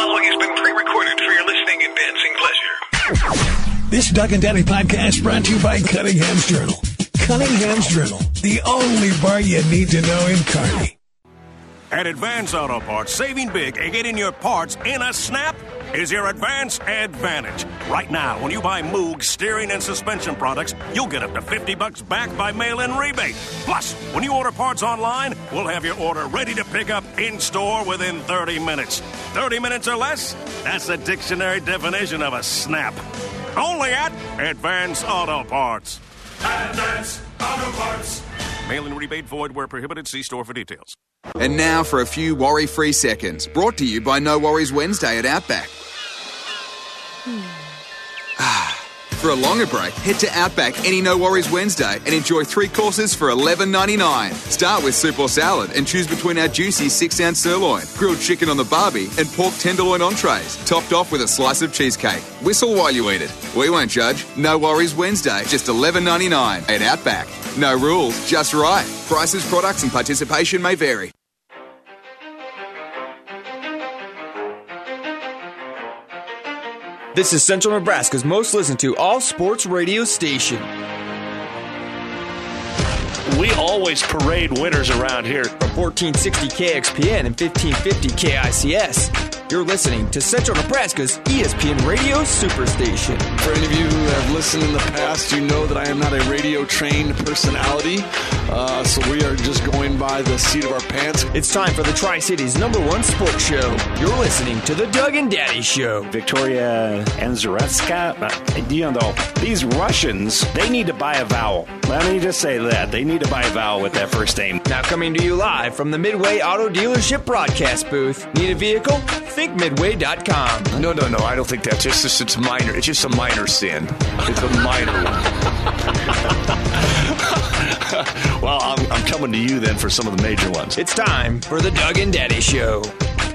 following has been pre-recorded for your listening and dancing pleasure. This Doug and Daddy podcast brought to you by Cunningham's Journal. Cunningham's Journal, the only bar you need to know in Kearney. At Advance Auto Parts, saving big and getting your parts in a snap is your Advance Advantage. Right now, when you buy Moog steering and suspension products, you'll get up to $50 back by mail-in rebate. Plus, when you order parts online, we'll have your order ready to pick up in-store within 30 minutes. 30 minutes or less? That's the dictionary definition of a snap. Only at Advance Auto Parts. Advance Auto Parts. Mail-in rebate void where prohibited. See store for details. And now for a few worry-free seconds, brought to you by No Worries Wednesday at Outback. For a longer break, head to Outback any No Worries Wednesday and enjoy 3 courses for $11.99. Start with soup or salad and choose between our juicy 6-ounce sirloin, grilled chicken on the barbie, and pork tenderloin entrees, topped off with a slice of cheesecake. Whistle while you eat it. We won't judge. No Worries Wednesday, just $11.99 at Outback. No rules, just right. Prices, products, and participation may vary. This is Central Nebraska's most listened to all-sports radio station. We always parade winners around here. From 1460 KXPN and 1550 KICS. You're listening to Central Nebraska's ESPN Radio Superstation. For any of you who have listened in the past, you know that I am not a radio-trained personality, so we are just going by the seat of our pants. It's time for the Tri-Cities #1 sports show. You're listening to the Doug and Daddy Show. Victoria Anzaretska, these Russians, they need to buy a vowel. Let me just say that. They need to buy a vowel with that first name. Now coming to you live from the Midway Auto Dealership broadcast booth. Need a vehicle? Think Midway.com. No, I don't think that's just it's minor. It's just a minor sin. It's a minor one. Well, I'm coming to you then for some of the major ones. It's time for the Doug and Daddy Show.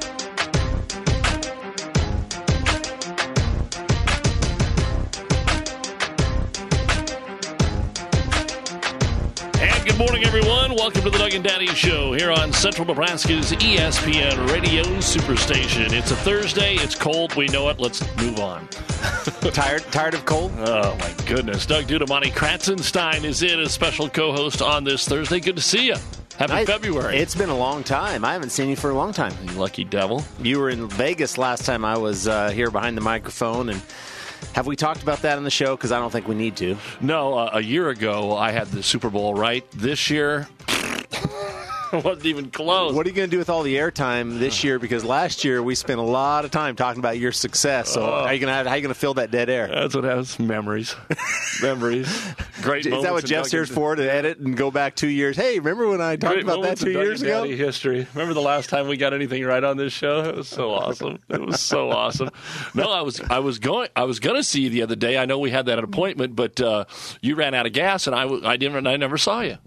Good morning, everyone. Welcome to the Doug and Daddy Show here on Central Nebraska's ESPN Radio Superstation. It's a Thursday. It's cold. We know it. Let's move on. Tired of cold? Oh, my goodness. Doug Dudamani Kratzenstein is in as special co-host on this Thursday. Good to see you. Happy February. It's been a long time. I haven't seen you for a long time. You lucky devil. You were in Vegas last time I was here behind the microphone, and have we talked about that on the show? Because I don't think we need to. No, a year ago I had the Super Bowl right. This year, wasn't even close. What are you going to do with all the airtime this year? Because last year we spent a lot of time talking about your success. So how are you going to fill that dead air? That's what happens. Memories. Great. Is that what Jeff's here for, to edit and go back 2 years? Hey, remember when I talked about that 2 years ago? Daddy history. Remember the last time we got anything right on this show? It was so awesome. It was so awesome. No, I was going to see you the other day. I know we had that appointment, but you ran out of gas, and I never saw you.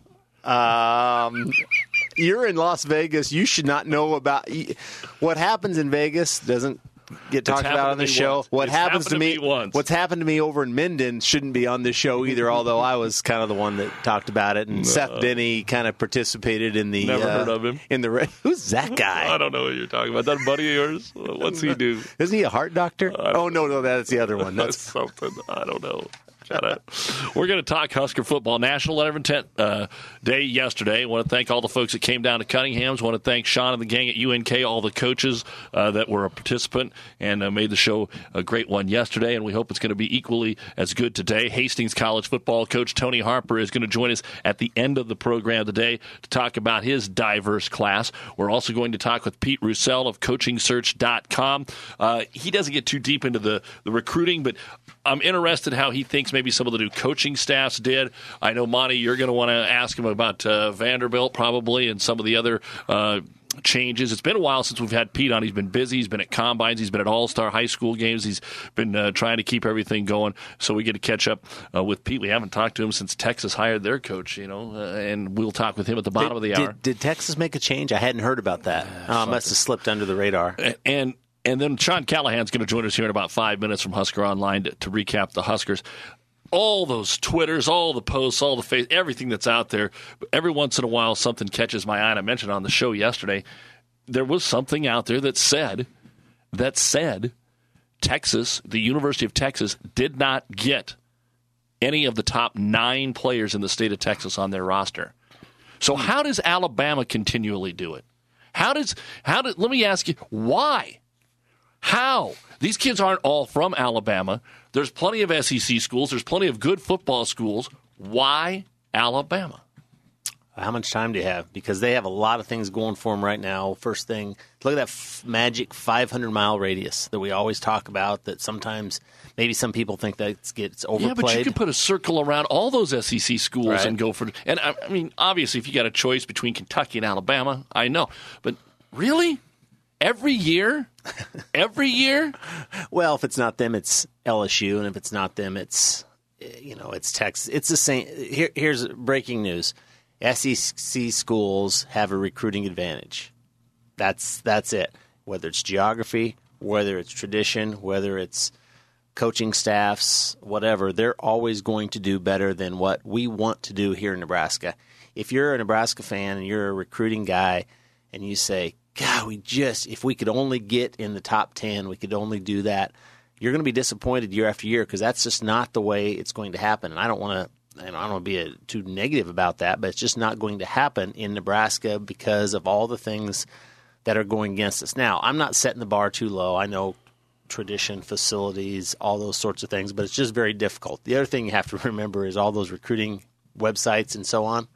You're in Las Vegas. You should not know about what happens in Vegas. Doesn't get talked about on the show. What happens to me? What's happened to me over in Minden shouldn't be on this show either. Although I was kind of the one that talked about it, and Seth Denny kind of participated in the. Never heard of him. Who's that guy? I don't know what you're talking about. That buddy of yours? What's he do? Isn't he a heart doctor? Oh no, that's the other one. That's something. I don't know. We're going to talk Husker football. National Letter of Intent Day yesterday. I want to thank all the folks that came down to Cunningham's. I want to thank Sean and the gang at UNK, all the coaches that were a participant and made the show a great one yesterday, and we hope it's going to be equally as good today. Hastings College football coach Tony Harper is going to join us at the end of the program today to talk about his diverse class. We're also going to talk with Pete Roussel of CoachingSearch.com. He doesn't get too deep into the recruiting, but I'm interested how he thinks maybe some of the new coaching staffs did. I know, Monty, you're going to want to ask him about Vanderbilt probably and some of the other changes. It's been a while since we've had Pete on. He's been busy. He's been at combines. He's been at all-star high school games. He's been trying to keep everything going, so we get to catch up with Pete. We haven't talked to him since Texas hired their coach, and we'll talk with him at the bottom of the hour. Did Texas make a change? I hadn't heard about that. Must have slipped under the radar. And then Sean Callahan's going to join us here in about 5 minutes from Husker Online to recap the Huskers. All those Twitters, all the posts, all the face, everything that's out there. Every once in a while, something catches my eye. And I mentioned on the show yesterday, there was something out there that said that said Texas, the University of Texas, did not get any of the top 9 players in the state of Texas on their roster. So how does Alabama continually do it? Let me ask you, why? How? These kids aren't all from Alabama. There's plenty of SEC schools. There's plenty of good football schools. Why Alabama? How much time do you have? Because they have a lot of things going for them right now. First thing, look at that magic 500-mile radius that we always talk about, that sometimes maybe some people think that gets overplayed. Yeah, but you can put a circle around all those SEC schools and go for it. And, I mean, obviously, if you got a choice between Kentucky and Alabama, I know. But really? Every year? Every year? Well, if it's not them, it's LSU. And if it's not them, it's Texas. It's the same. Here's breaking news. SEC schools have a recruiting advantage. That's it. Whether it's geography, whether it's tradition, whether it's coaching staffs, whatever, they're always going to do better than what we want to do here in Nebraska. If you're a Nebraska fan and you're a recruiting guy and you say, God, if we could only get in the top 10, we could only do that, you're going to be disappointed year after year because that's just not the way it's going to happen. And I don't want to be too negative about that, but it's just not going to happen in Nebraska because of all the things that are going against us. Now, I'm not setting the bar too low. I know tradition, facilities, all those sorts of things, but it's just very difficult. The other thing you have to remember is all those recruiting websites and so on.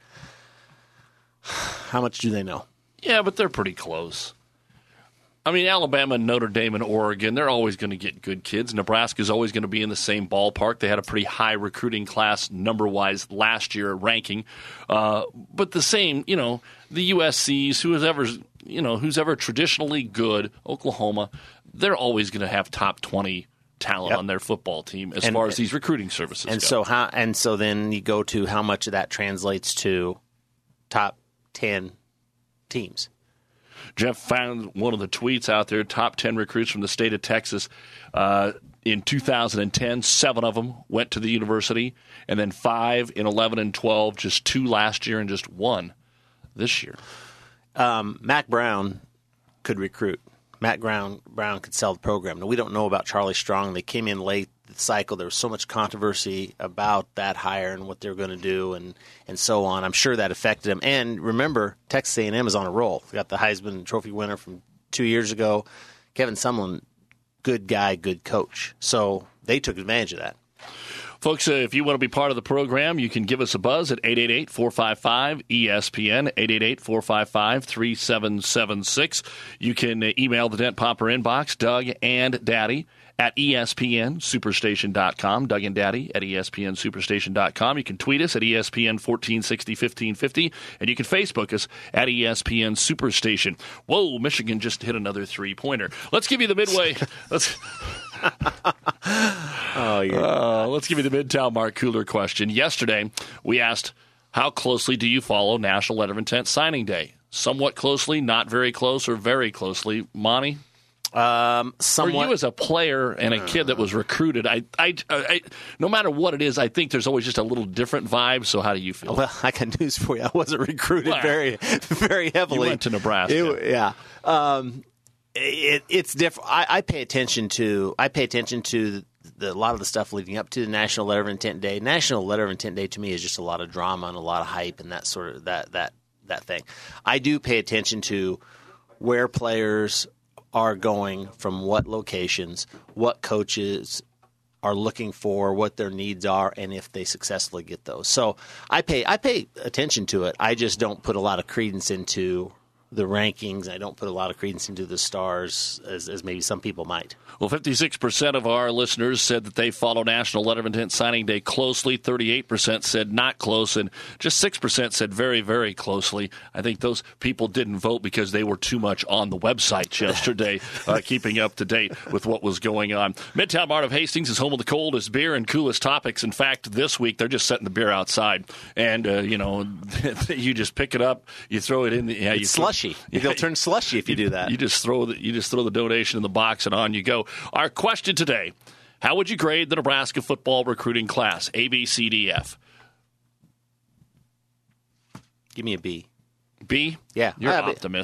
How much do they know? Yeah, but they're pretty close. I mean, Alabama, Notre Dame, and Oregon, they're always going to get good kids. Nebraska's always going to be in the same ballpark. They had a pretty high recruiting class number-wise last year ranking. But the same, the USCs, who's ever traditionally good, Oklahoma, they're always going to have top 20 talent on their football team as far as these recruiting services go. So then you go to how much of that translates to top 10 teams. Jeff found one of the tweets out there, top 10 recruits from the state of Texas. In 2010, 7 of them went to the university, and then 5 in 11 and 12, just 2 last year and just 1 this year. Mack Brown could recruit. Mack Brown could sell the program. Now, we don't know about Charlie Strong. They came in late the cycle. There was so much controversy about that hire and what they were going to do and so on. I'm sure that affected him. And remember, Texas A&M is on a roll. We got the Heisman Trophy winner from 2 years ago. Kevin Sumlin, good guy, good coach. So they took advantage of that. Folks, if you want to be part of the program, you can give us a buzz at 888-455-ESPN, 888-455-3776. You can email the Dent Popper inbox, Doug and Daddy at ESPNSuperstation.com, Doug and Daddy at ESPNSuperstation.com. You can tweet us at ESPN14601550, and you can Facebook us at ESPN Superstation. Whoa, Michigan just hit another 3-pointer. Let's give you the midway. Let's give you the Midtown Mark Cooler question. Yesterday, we asked, how closely do you follow National Letter of Intent Signing Day? Somewhat closely, not very close, or very closely. Monty? Somewhat. For you as a player and a kid that was recruited, I no matter what it is, I think there's always just a little different vibe. So how do you feel? Well, I got news for you. I wasn't recruited very, very heavily. You went to Nebraska. It's different. I pay attention to a lot of the stuff leading up to the National Letter of Intent Day. National Letter of Intent Day to me is just a lot of drama and a lot of hype and that sort of that thing. I do pay attention to where players are going from what locations, what coaches are looking for, what their needs are, and if they successfully get those. So I pay attention to it. I just don't put a lot of credence into the rankings. I don't put a lot of credence into the stars as maybe some people might. Well, 56% of our listeners said that they follow National Letter of Intent Signing Day closely. 38% said not close, and just 6% said very, very closely. I think those people didn't vote because they were too much on the website yesterday, keeping up to date with what was going on. Midtown Mart of Hastings is home of the coldest beer and coolest topics. In fact, this week they're just setting the beer outside, and you just pick it up, you throw it in. It's slushy. They'll turn slushy if you do that. You just throw the donation in the box, and on you go. Our question today: how would you grade the Nebraska football recruiting class? A, B, C, D, F. Give me a B. B? Yeah. You're optimistic.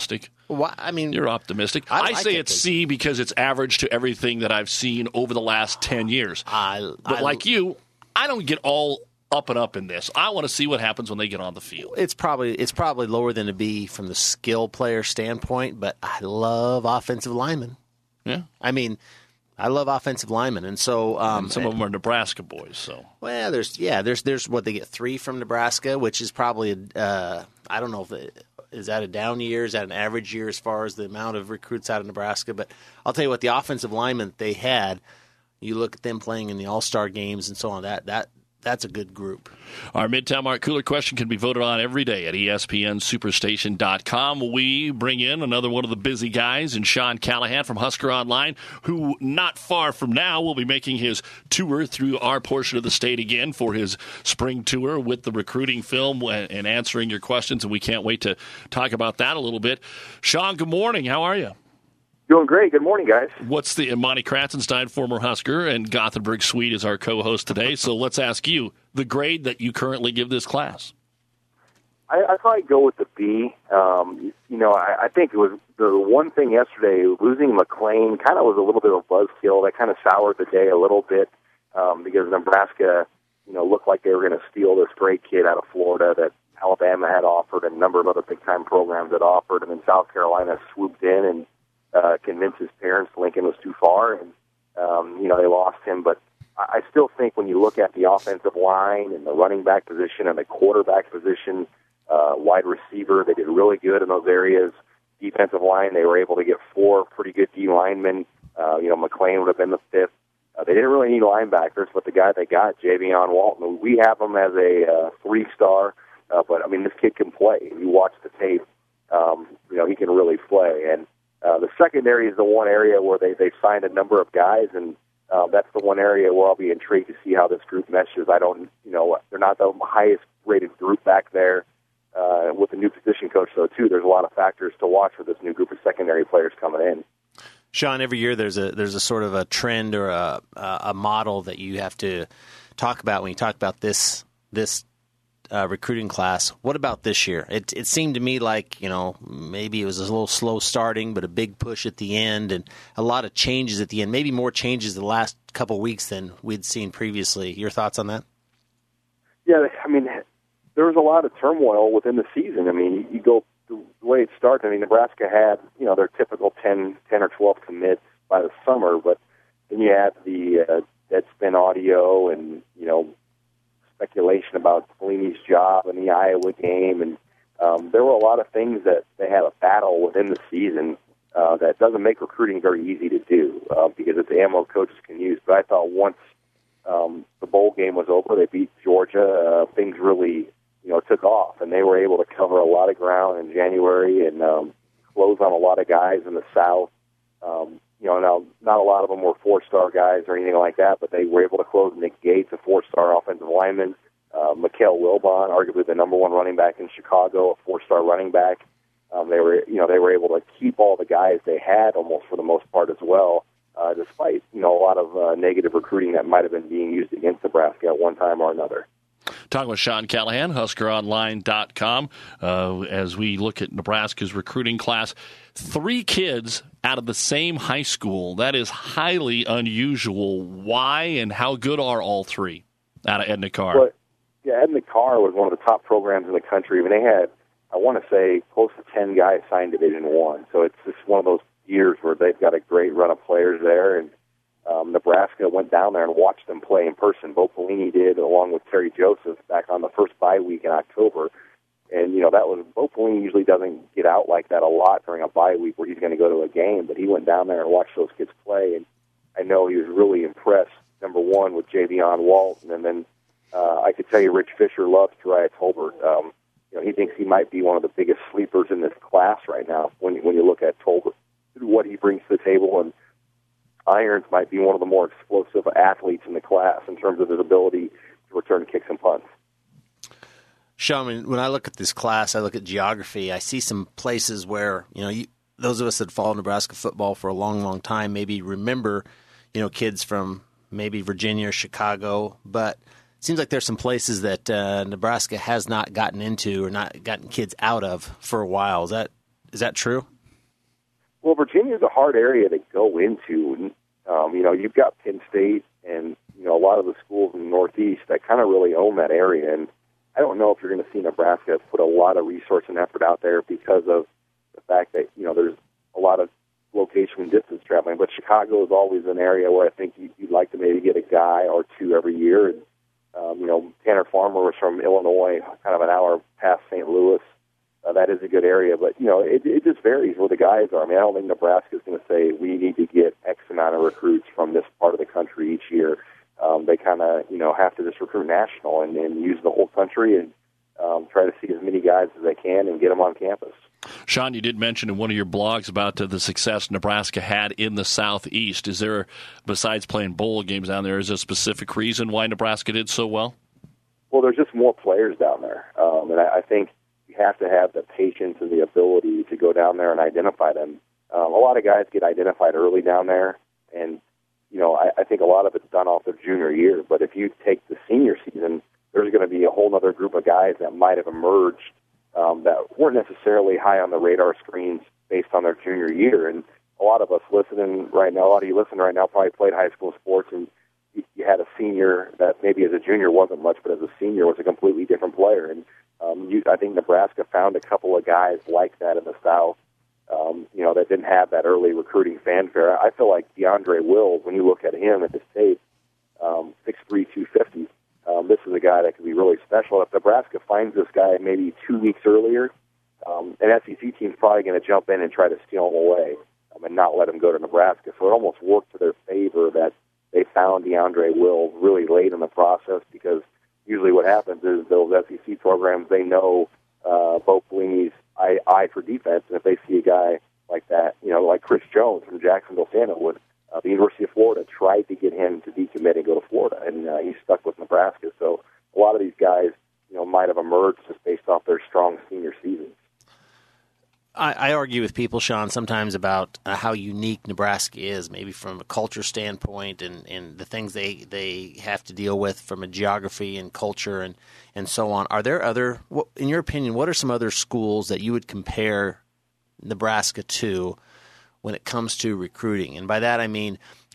Well, I mean, you're optimistic. I say it's C because it's average to everything that I've seen over the last 10 years. But like you, I don't get all up and up in this. I want to see what happens when they get on the field. It's probably lower than a B from the skill player standpoint, but I love offensive linemen. Yeah. I mean, I love offensive linemen, and so and some of them are Nebraska boys. So there's what they get 3 from Nebraska, which is probably I don't know if is that a down year, is that an average year as far as the amount of recruits out of Nebraska. But I'll tell you what, the offensive linemen they had, you look at them playing in the All-Star games and so on. That's a good group. Our Midtown Mark Cooler question can be voted on every day at ESPNSuperstation.com. We bring in another one of the busy guys in Sean Callahan from Husker Online, who not far from now will be making his tour through our portion of the state again for his spring tour with the recruiting film and answering your questions, and we can't wait to talk about that a little bit. Sean, good morning. How are you? Doing great. Good morning, guys. What's the Monty Kratzenstein, former Husker, and Gothenburg Swede is our co-host today. So let's ask you the grade that you currently give this class. I'd probably go with the B. I think it was the one thing yesterday, losing McLean kind of was a little bit of a buzzkill. That kind of soured the day a little bit because Nebraska, looked like they were going to steal this great kid out of Florida that Alabama had offered and a number of other big-time programs had offered, and then South Carolina swooped in and convinced his parents Lincoln was too far, and they lost him. But I still think when you look at the offensive line and the running back position and the quarterback position, wide receiver, they did really good in those areas. Defensive line, they were able to get 4 pretty good D linemen. McLean would have been the 5th. They didn't really need linebackers, but the guy they got, Javion Walton, we have him as a 3-star. But I mean, this kid can play. If you watch the tape, he can really play. And the secondary is the one area where they signed a number of guys, and that's the one area where I'll be intrigued to see how this group meshes. They're not the highest rated group back there with the new position coach, though, too. There's a lot of factors to watch for this new group of secondary players coming in. Sean, every year there's a sort of a trend or a model that you have to talk about when you talk about this recruiting class. What about this year? It seemed to me like, maybe it was a little slow starting, but a big push at the end and a lot of changes at the end, maybe more changes the last couple of weeks than we'd seen previously. Your thoughts on that? Yeah, I mean, there was a lot of turmoil within the season. I mean, you go the way it started. I mean, Nebraska had, their typical 10 or 12 commits by the summer, but then you had the Deadspin audio and, speculation about Pelini's job in the Iowa game, and there were a lot of things that they had a battle within the season that doesn't make recruiting very easy to do because it's the ammo coaches can use. But I thought once the bowl game was over, they beat Georgia, things really took off, and they were able to cover a lot of ground in January and close on a lot of guys in the South. Now not a lot of them were 4-star guys or anything like that, but they were able to close Nick Gates, a 4-star offensive lineman, Mikael Wilbon, arguably the number 1 running back in Chicago, a 4-star running back. They were able to keep all the guys they had almost for the most part as well, despite a lot of negative recruiting that might have been being used against Nebraska at one time or another. Talking with Sean Callahan, HuskerOnline.com, as we look at Nebraska's recruiting class. 3 kids out of the same high school. That is highly unusual. Why and how good are all 3 out of Edna Karr? Well, Edna Karr was one of the top programs in the country. I mean, they had, I want to say, close to 10 guys signed Division I. So it's just one of those years where they've got a great run of players there, and Nebraska went down there and watched them play in person. Bo Pelini did, along with Terry Joseph, back on the first bye week in October. And, that was, Bo Pelini usually doesn't get out like that a lot during a bye week where he's going to go to a game, but he went down there and watched those kids play, and I know he was really impressed, number 1, with Javion Walton, and then I could tell you Rich Fisher loves Jariah Tolbert. He thinks he might be one of the biggest sleepers in this class right now when you look at Tolbert, what he brings to the table, and Irons might be one of the more explosive athletes in the class in terms of his ability to return kicks and punts. Sean, when I look at this class, I look at geography, I see some places where, those of us that follow Nebraska football for a long, long time maybe remember, kids from maybe Virginia or Chicago, but it seems like there's some places that Nebraska has not gotten into or not gotten kids out of for a while. Is that true? Well, Virginia's a hard area to go into. You've got Penn State and, a lot of the schools in the Northeast that kind of really own that area. And I don't know if you're going to see Nebraska put a lot of resource and effort out there because of the fact that, there's a lot of location and distance traveling. But Chicago is always an area where I think you'd like to maybe get a guy or two every year. And, Tanner Farmer was from Illinois, kind of an hour past St. Louis. That is a good area, but, it just varies where the guys are. I mean, I don't think Nebraska is going to say we need to get X amount of recruits from this part of the country each year. They kind of, have to just recruit national and use the whole country and try to see as many guys as they can and get them on campus. Sean, you did mention in one of your blogs about the success Nebraska had in the Southeast. Is there, besides playing bowl games down there, is there a specific reason why Nebraska did so well? Well, there's just more players down there, and I think you have to have the patience and the ability to go down there and identify them. A lot of guys get identified early down there, and I think a lot of it's done off their junior year. But if you take the senior season, there's going to be a whole other group of guys that might have emerged that weren't necessarily high on the radar screens based on their junior year. And a lot of us listening right now, probably played high school sports, and you had a senior that maybe as a junior wasn't much, but as a senior was a completely different player. And I think Nebraska found a couple of guys like that in the South, that didn't have that early recruiting fanfare. I feel like DeAndre Wills, when you look at him at the state, 6'3", 250, this is a guy that could be really special. If Nebraska finds this guy maybe 2 weeks earlier, an SEC team's probably going to jump in and try to steal him away and not let him go to Nebraska. So it almost worked to their favor that they found DeAndre Wills really late in the process, because usually what happens is those SEC programs, they know Bo Pelini's eye for defense, and if they see a guy like that, like Chris Jones from Jacksonville, Sandalwood, the University of Florida tried to get him to decommit and go to Florida, and he's stuck with Nebraska. So a lot of these guys, might have emerged just based off their strong senior seasons. I argue with people, Sean, sometimes about how unique Nebraska is, maybe from a culture standpoint and the things they have to deal with from a geography and culture and so on. Are there other, in your opinion, what are some other schools that you would compare Nebraska to when it comes to recruiting? And by that I mean,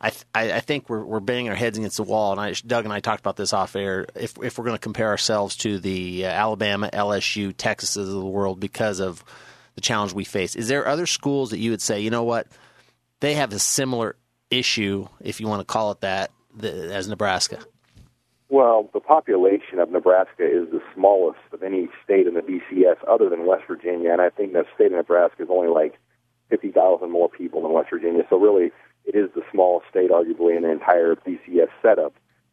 I think we're banging our heads against the wall, and Doug and I talked about this off air, if we're going to compare ourselves to the Alabama, LSU, Texases of the world because of the challenge we face. Is there other schools that you would say, they have a similar issue, if you want to call it that, as Nebraska? Well, the population of Nebraska is the smallest of any state in the BCS other than West Virginia, and I think the state of Nebraska is only like 50,000 more people than West Virginia. So really, it is the smallest state, arguably, in the entire BCS setup.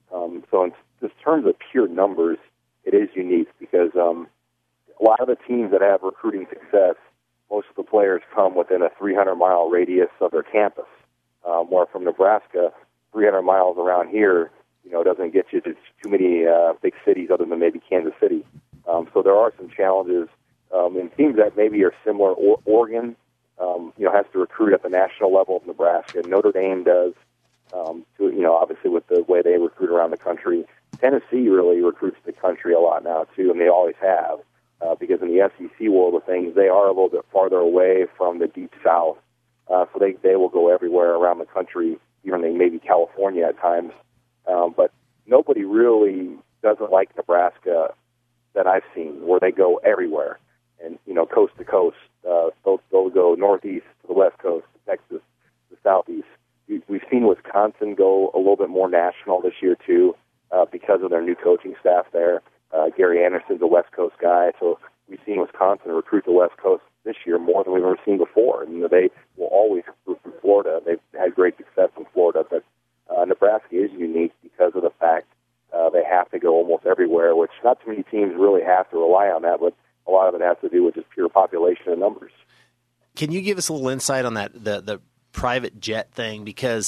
So in just terms of pure numbers, it is unique because a lot of the teams that have recruiting success, most of the players come within a 300-mile radius of their campus. Where from Nebraska, 300 miles around here, doesn't get you to too many big cities other than maybe Kansas City. So there are some challenges in teams that maybe are similar. Oregon, has to recruit at the national level of Nebraska. Notre Dame does, obviously with the way they recruit around the country. Tennessee really recruits the country a lot now, too, and they always have. Because in the SEC world of things, they are a little bit farther away from the deep south. So they will go everywhere around the country, even maybe California at times. But nobody really doesn't like Nebraska that I've seen, where they go everywhere and, coast to coast. They'll go northeast to the west coast, Texas, the southeast. We've seen Wisconsin go a little bit more national this year, too, because of their new coaching staff there. Gary Anderson's a West Coast guy, so we've seen Wisconsin recruit the West Coast this year more than we've ever seen before. And they will always recruit from Florida. They've had great success in Florida, but Nebraska is unique because of the fact they have to go almost everywhere, which not too many teams really have to rely on that, but a lot of it has to do with just pure population and numbers. Can you give us a little insight on that, the private jet thing? Because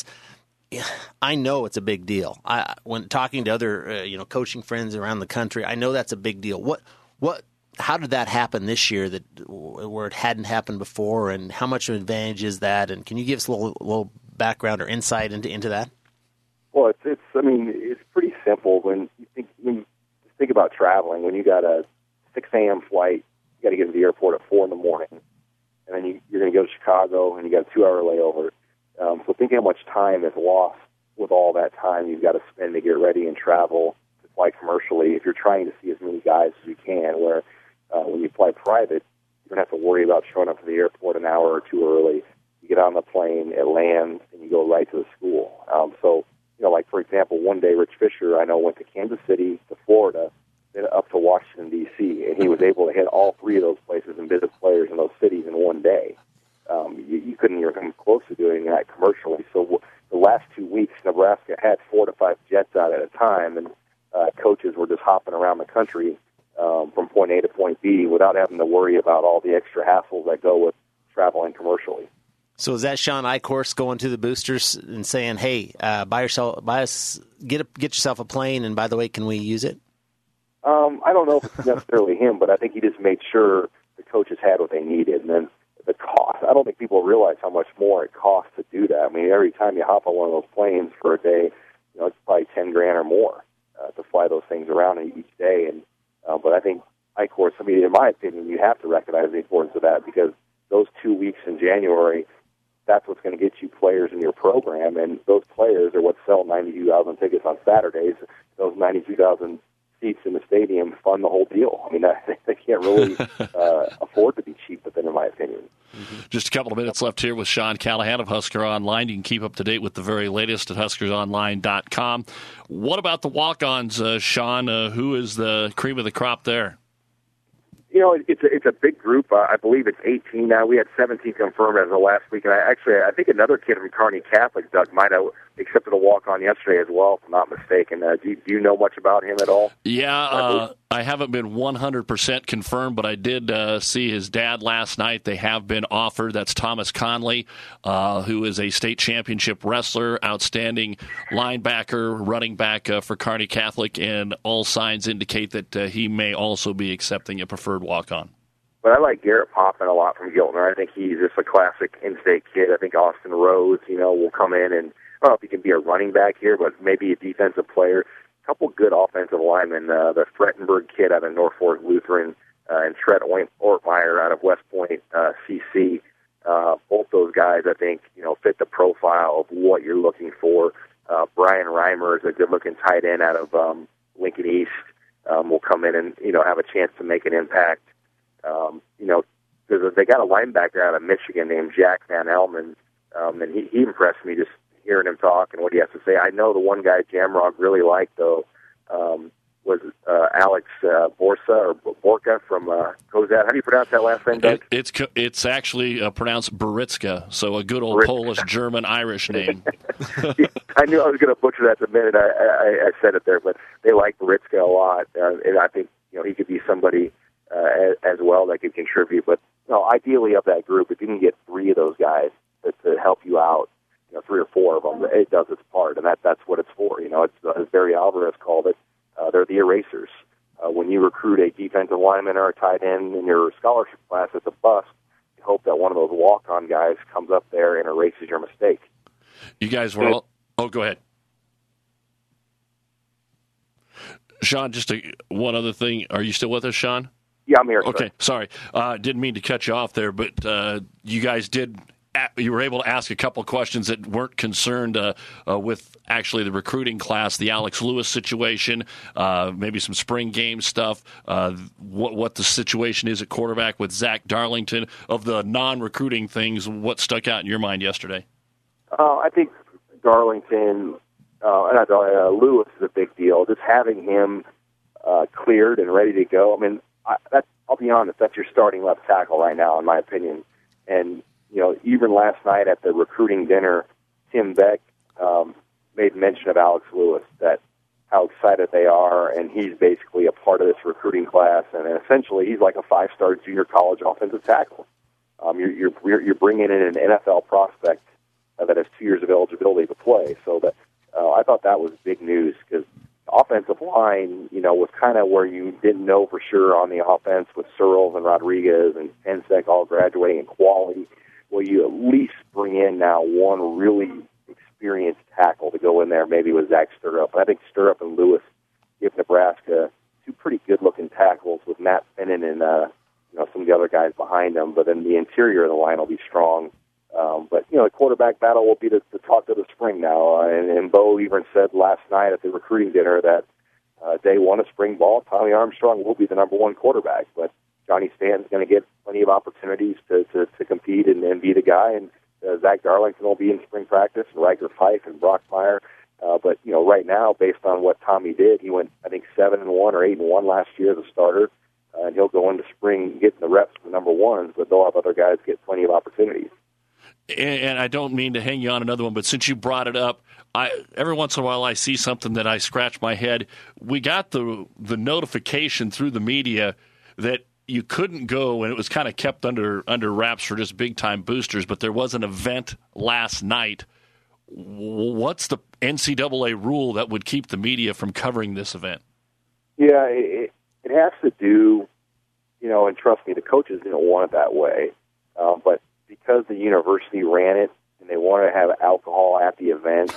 I know it's a big deal. When talking to other coaching friends around the country, I know that's a big deal. How did that happen this year where it hadn't happened before, and how much of an advantage is that? And can you give us a little background or insight into that? Well, it's pretty simple when you think about traveling. When you got a 6 a.m. flight, you got to get to the airport at 4 in the morning. and then you're going to go to Chicago, and you got a 2-hour layover. So think how much time is lost with all that time you've got to spend to get ready and travel to fly commercially. If you're trying to see as many guys as you can, where when you fly private, you don't have to worry about showing up to the airport an hour or two early. You get on the plane, it lands, and you go right to the school. So, like, for example, one day Rich Fisher, I know, went to Kansas City, to Florida, then up to Washington, D.C., and he was able to hit all three of those places and visit players in those cities in one day. You couldn't even come close to doing that commercially. So the last 2 weeks, Nebraska had 4 to 5 jets out at a time, and coaches were just hopping around the country from point A to point B without having to worry about all the extra hassles that go with traveling commercially. So is that Sean Eichhorst going to the boosters and saying, "Hey, get yourself a plane, and by the way, can we use it?" I don't know if it's necessarily him, but I think he just made sure the coaches had what they needed. And then the cost, I don't think people realize how much more it costs to do that. I mean, every time you hop on one of those planes for a day, it's probably $10,000 or more to fly those things around each day. And but I think Eichhorst, in my opinion, you have to recognize the importance of that, because those 2 weeks in January, that's what's going to get you players in your program, and those players are what sell 92,000 tickets on Saturdays. Those 92,000 seats in the stadium fund the whole deal. I mean, they can't really afford to be cheap with it, in my opinion. Just a couple of minutes left here with Sean Callahan of Husker Online. You can keep up to date with the very latest at huskersonline.com. What about the walk-ons, Sean? Who is the cream of the crop there? It's a big group. I believe it's 18 now. We had 17 confirmed as of last week. And I think another kid from Kearney Catholic, Doug, might have accepted a walk-on yesterday as well, if I'm not mistaken. Do you know much about him at all? Yeah, I haven't been 100% confirmed, but I did see his dad last night. They have been offered. That's Thomas Conley, who is a state championship wrestler, outstanding linebacker, running back for Kearney Catholic, and all signs indicate that he may also be accepting a preferred walk-on. But I like Garrett Poppin a lot from Giltner. I think he's just a classic in-state kid. I think Austin Rhodes, will come in, and I don't know if he can be a running back here, but maybe a defensive player. A couple good offensive linemen, the Frettenberg kid out of Norfolk Lutheran, and Trent Ortmeyer out of West Point CC. Both those guys, I think, fit the profile of what you're looking for. Brian Reimer is a good-looking tight end out of Lincoln East. Will come in and, have a chance to make an impact. Because they got a linebacker out of Michigan named Jack Van Elman, and he impressed me just hearing him talk and what he has to say. I know the one guy Jamrock really liked, though, was Alex Borka from Kozad. How do you pronounce that last name, Doug? It's actually pronounced Buritzka, so a good old Polish, German, Irish name. I knew I was going to butcher that the minute I said it there, but they like Buritzka a lot, and I think he could be somebody as well that could contribute. But ideally of that group, if you can get 3 of those guys to help you out, 3 or 4 of them, it does its part, and that's what it's for. It's as Barry Alvarez called it, they're the erasers. When you recruit a defensive lineman or a tight end in your scholarship class, it's a bust. You hope that one of those walk-on guys comes up there and erases your mistake. You guys were Oh, go ahead. Sean, just one other thing. Are you still with us, Sean? Yeah, I'm here. Okay, sorry. Didn't mean to cut you off there, but you guys you were able to ask a couple questions that weren't concerned with actually the recruiting class, the Alex Lewis situation, maybe some spring game stuff, what the situation is at quarterback with Zach Darlington. Of the non-recruiting things, what stuck out in your mind yesterday? I think Darlington, Lewis is a big deal. Just having him cleared and ready to go. I mean, I'll be honest, that's your starting left tackle right now, in my opinion. And even last night at the recruiting dinner, Tim Beck made mention of Alex Lewis, that how excited they are, and he's basically a part of this recruiting class, and essentially he's like a 5-star junior college offensive tackle. You're bringing in an NFL prospect that has 2 years of eligibility to play. So that I thought that was big news, because offensive line, was kind of where you didn't know for sure on the offense with Searles and Rodriguez and Pensek all graduating in quality. Well, you at least bring in now one really experienced tackle to go in there, maybe with Zach Stirrup. I think Stirrup and Lewis give Nebraska 2 pretty good-looking tackles with Matt Finnan and some of the other guys behind them. But then the interior of the line will be strong. But the quarterback battle will be the talk of the spring now. And Bo even said last night at the recruiting dinner that day one of spring ball, Tommy Armstrong will be the number one quarterback. But Johnny Stanton's going to get plenty of opportunities to compete and be the guy. And Zach Darlington will be in spring practice, and Riker Fife and Brockmeyer. But right now, based on what Tommy did, he went, I think, 7-1 or 8-1 last year as a starter. And he'll go into spring getting the reps for number ones, but they'll have other guys get plenty of opportunities. And I don't mean to hang you on another one, but since you brought it up, every once in a while I see something that I scratch my head. We got the notification through the media that you couldn't go, and it was kind of kept under wraps for just big-time boosters, but there was an event last night. What's the NCAA rule that would keep the media from covering this event? Yeah, it has to do, and trust me, the coaches didn't want it that way, but because the university ran it and they wanted to have alcohol at the event,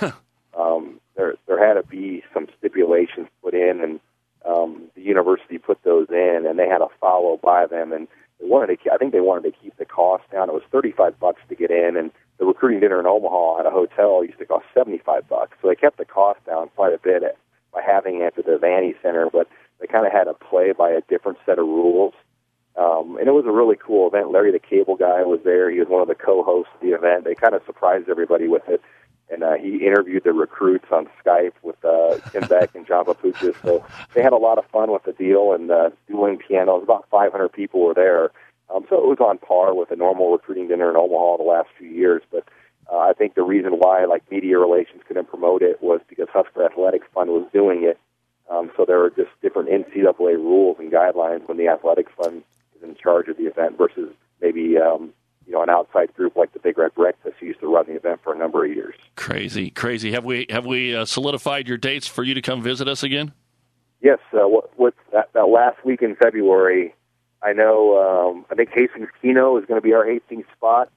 there had to be some stipulations put in, and the university put those in, and they had to follow by them. And I think they wanted to keep the cost down. It was $35 to get in, and the recruiting dinner in Omaha at a hotel used to cost $75. So they kept the cost down quite a bit by having it at the Vandy Center, but they kind of had to play by a different set of rules. And it was a really cool event. Larry the Cable Guy was there. He was one of the co-hosts of the event. They kind of surprised everybody with it. And he interviewed the recruits on Skype with Tim Beck and John Papuchis. So they had a lot of fun with the deal and dueling pianos. About 500 people were there. So it was on par with a normal recruiting dinner in Omaha the last few years. But I think the reason why media relations couldn't promote it was because Husker Athletics Fund was doing it. So there were just different NCAA rules and guidelines when the Athletics Fund is in charge of the event versus maybe an outside group like the Big Red Breakfast who used to run the event for a number of years. Crazy. Have we solidified your dates for you to come visit us again? Yes. What that last week in February, I know. I think Hastings Keno is going to be our Hastings spot.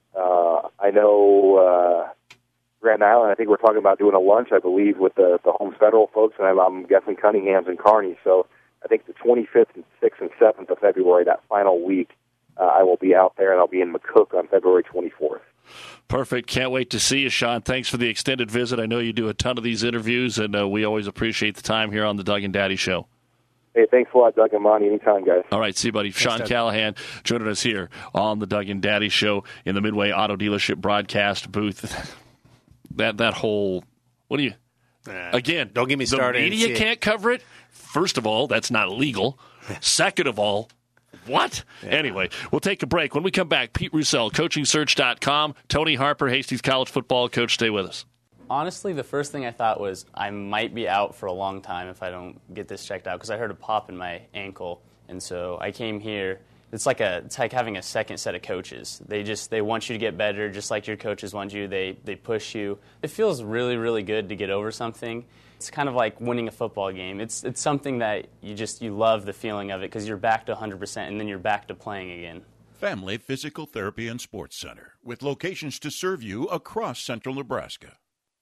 I know Grand Island. I think we're talking about doing a lunch, I believe, with the Holmes Federal folks, and I'm guessing Cunningham's and Kearney. So I think the 25th and 6th and 7th of February, that final week, I will be out there, and I'll be in McCook on February 24th. Perfect. Can't wait to see you, Sean. Thanks for the extended visit. I know you do a ton of these interviews, and we always appreciate the time here on the Doug and Daddy Show. Hey, thanks a lot, Doug and Monty. Anytime, guys. All right, see you, buddy. Thanks, Sean Callahan joining us here on the Doug and Daddy Show in the Midway Auto Dealership broadcast booth. That whole, what do you, again, don't get me started. The media can't cover it. First of all, that's not legal. Second of all, what? Yeah. Anyway, we'll take a break. When we come back, Pete Roussel, CoachingSearch.com, Tony Harper, Hastings College football coach. Stay with us. Honestly, the first thing I thought was I might be out for a long time if I don't get this checked out because I heard a pop in my ankle. And so I came here. It's like having a second set of coaches. They want you to get better just like your coaches want you. They push you. It feels really, really good to get over something. It's kind of like winning a football game. It's something that you love the feeling of it because you're back to 100% and then you're back to playing again. Family Physical Therapy and Sports Center with locations to serve you across central Nebraska.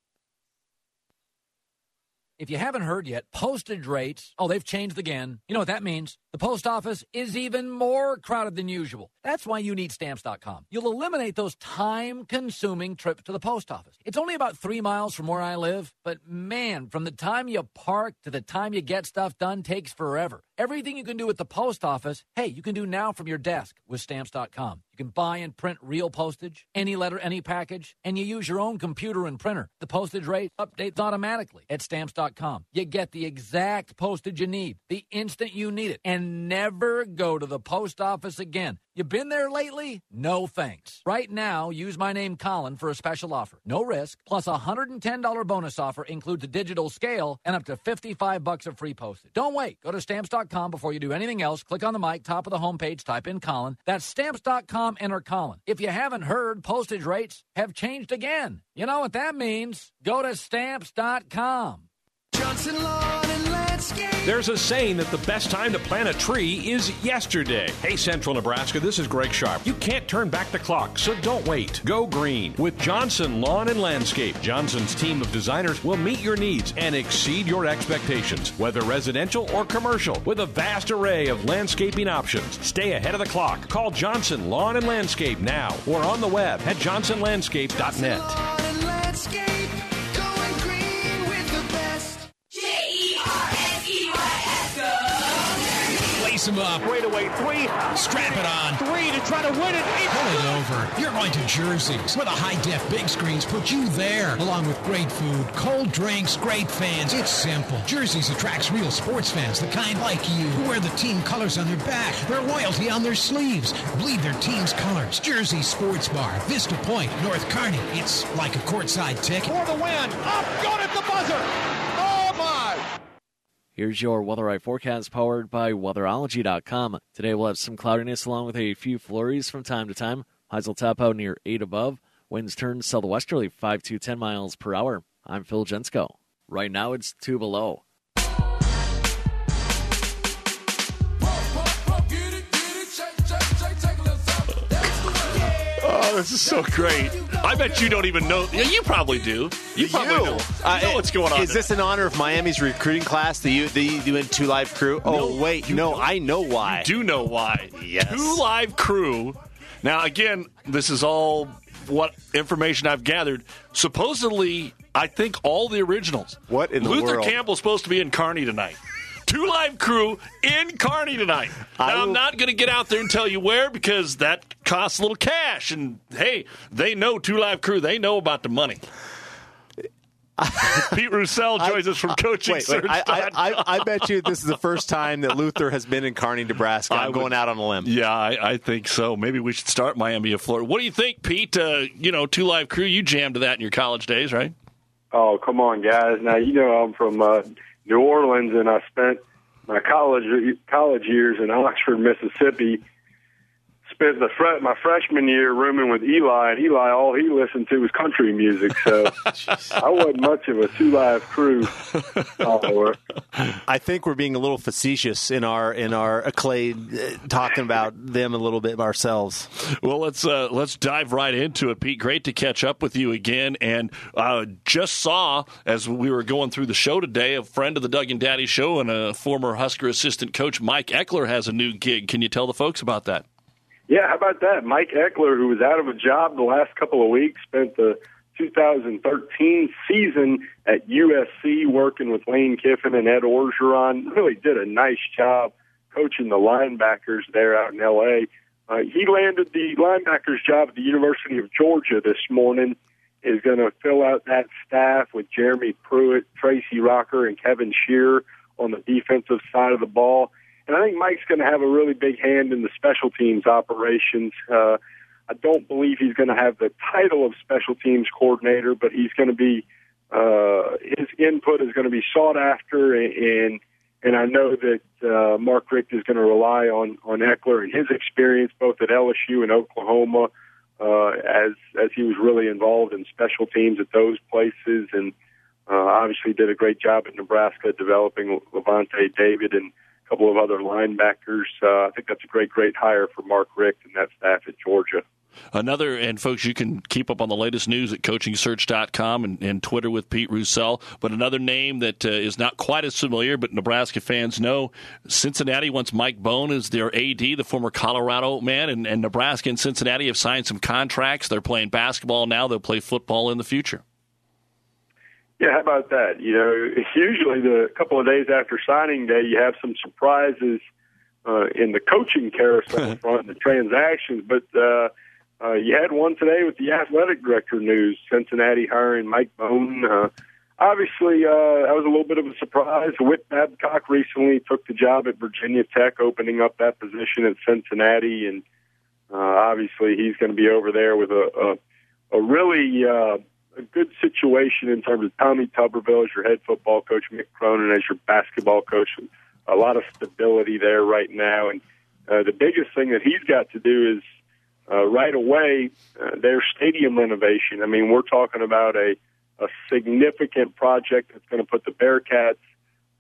If you haven't heard yet, postage rates, they've changed again. You know what that means? The post office is even more crowded than usual. That's why you need Stamps.com. You'll eliminate those time-consuming trips to the post office. It's only about 3 miles from where I live, but man, from the time you park to the time you get stuff done takes forever. Everything you can do at the post office, you can do now from your desk with Stamps.com. You can buy and print real postage, any letter, any package, and you use your own computer and printer. The postage rate updates automatically at Stamps.com. You get the exact postage you need, the instant you need it, and never go to the post office again. You been there lately? No thanks. Right now, use my name Colin for a special offer. No risk, plus a $110 bonus offer includes a digital scale and up to $55 of free postage. Don't wait. Go to Stamps.com before you do anything else. Click on the mic, top of the homepage, type in Colin. That's Stamps.com, enter Colin. If you haven't heard, postage rates have changed again. You know what that means? Go to Stamps.com. Johnson Lawn and Landscape. There's a saying that the best time to plant a tree is yesterday. Hey, Central Nebraska, this is Greg Sharp. You can't turn back the clock, so don't wait. Go green with Johnson Lawn and Landscape. Johnson's team of designers will meet your needs and exceed your expectations, whether residential or commercial, with a vast array of landscaping options. Stay ahead of the clock. Call Johnson Lawn and Landscape now or on the web at johnsonlandscape.net. Lace him up. Straight away, 3. Strap it on. 3 to try to win it. Pull it over. You're going to Jersey's, where the high-def big screens put you there, along with great food, cold drinks, great fans. It's simple. Jersey's attracts real sports fans, the kind like you, who wear the team colors on their back, their loyalty on their sleeves, bleed their team's colors. Jersey's Sports Bar, Vista Point, North Kearney. It's like a courtside ticket. For the win. Up, good at the buzzer. Oh, my. Here's your Weather Eye forecast powered by Weatherology.com. Today we'll have some cloudiness along with a few flurries from time to time. Highs will top out near 8 above. Winds turn southwesterly 5 to 10 miles per hour. I'm Phil Jensko. Right now it's 2 below. Oh, this is so great. I bet you don't even know. Yeah, you probably do. You probably know what's going on. Is this in honor of Miami's recruiting class, the UN 2 Live Crew? Oh, wait. No, I know why. You do know why. Yes. 2 Live Crew. Now, again, this is all what information I've gathered. Supposedly, I think all the originals. What in the world? Luther Campbell's supposed to be in Kearney tonight. 2 Live Crew in Kearney tonight. Now, I'm not going to get out there and tell you where because that costs a little cash. And, hey, they know 2 Live Crew. They know about the money. Pete Roussel joins us from Coaching Search. I bet you this is the first time that Luther has been in Kearney, Nebraska. I'm going out on a limb. Yeah, I think so. Maybe we should start Miami of Florida. What do you think, Pete? 2 Live Crew, you jammed to that in your college days, right? Oh, come on, guys. Now, I'm from New Orleans, and I spent my college years in Oxford, Mississippi. Spent my freshman year rooming with Eli, and Eli, all he listened to was country music, so I wasn't much of a 2 Live Crew follower. I think we're being a little facetious in our accolade, talking about them a little bit ourselves. Well, let's dive right into it, Pete. Great to catch up with you again, and just saw as we were going through the show today, a friend of the Doug and Daddy Show and a former Husker assistant coach, Mike Eckler, has a new gig. Can you tell the folks about that? Yeah, how about that? Mike Eckler, who was out of a job the last couple of weeks, spent the 2013 season at USC working with Lane Kiffin and Ed Orgeron. Really did a nice job coaching the linebackers there out in L.A. He landed the linebackers job at the University of Georgia this morning, is going to fill out that staff with Jeremy Pruitt, Tracy Rocker, and Kevin Shearer on the defensive side of the ball. And I think Mike's going to have a really big hand in the special teams operations. I don't believe he's going to have the title of special teams coordinator, but he's going to be his input is going to be sought after, and I know that Mark Richt is going to rely on Eckler and his experience both at LSU and Oklahoma, as he was really involved in special teams at those places, and obviously did a great job at Nebraska developing Levante David and couple of other linebackers. I think that's a great hire for Mark Richt and that staff at Georgia. Another, and folks, you can keep up on the latest news at coachingsearch.com and Twitter with Pete Roussel. But another name that is not quite as familiar, but Nebraska fans know, Cincinnati wants Mike Bone as their AD, the former Colorado man, and Nebraska and Cincinnati have signed some contracts. They're playing basketball now. They'll play football in the future. Yeah, how about that? Usually the couple of days after signing day, you have some surprises in the coaching carousel front, the transactions. But you had one today with the athletic director news, Cincinnati hiring Mike Bone. Obviously, that was a little bit of a surprise. Whit Babcock recently took the job at Virginia Tech, opening up that position at Cincinnati. And obviously he's going to be over there with a really a good situation in terms of Tommy Tuberville as your head football coach, Mick Cronin as your basketball coach. A lot of stability there right now. And the biggest thing that he's got to do is right away their stadium renovation. I mean, we're talking about a significant project that's going to put the Bearcats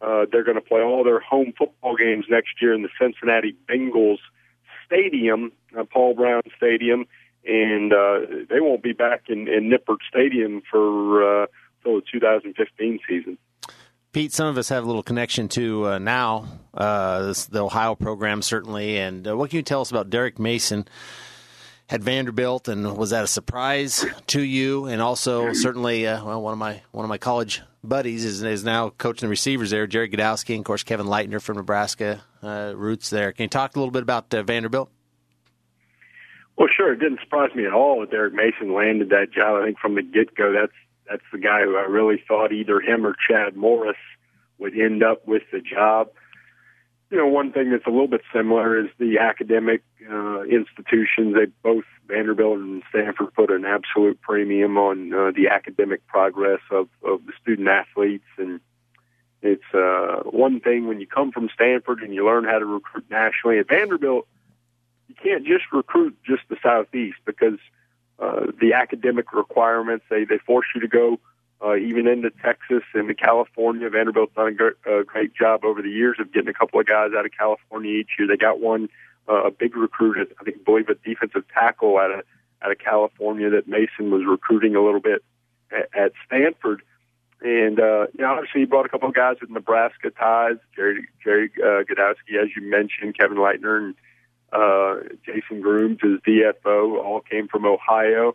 They're going to play all their home football games next year in the Cincinnati Bengals Stadium, Paul Brown Stadium, and they won't be back in Nippert Stadium for till the 2015 season. Pete, some of us have a little connection to now the Ohio program, certainly. And what can you tell us about Derek Mason at Vanderbilt, and was that a surprise to you? And also, certainly, one of my college buddies is now coaching the receivers there, Jerry Godowski, and of course Kevin Leitner from Nebraska, roots there. Can you talk a little bit about Vanderbilt? Well, sure. It didn't surprise me at all that Derek Mason landed that job. I think from the get-go, that's the guy who I really thought either him or Chad Morris would end up with the job. You know, one thing that's a little bit similar is the academic institutions. They both, Vanderbilt and Stanford, put an absolute premium on the academic progress of the student athletes. And it's one thing when you come from Stanford and you learn how to recruit nationally. At Vanderbilt, you can't just recruit just the Southeast because the academic requirements, they force you to go even into Texas and to California. Vanderbilt's done a great job over the years of getting a couple of guys out of California each year. They got one, a big recruit, I believe a defensive tackle out of California that Mason was recruiting a little bit at Stanford. And, obviously he brought a couple of guys with Nebraska ties, Jerry Godowski, as you mentioned, Kevin Leitner, and Jason Grooms, his DFO, all came from Ohio.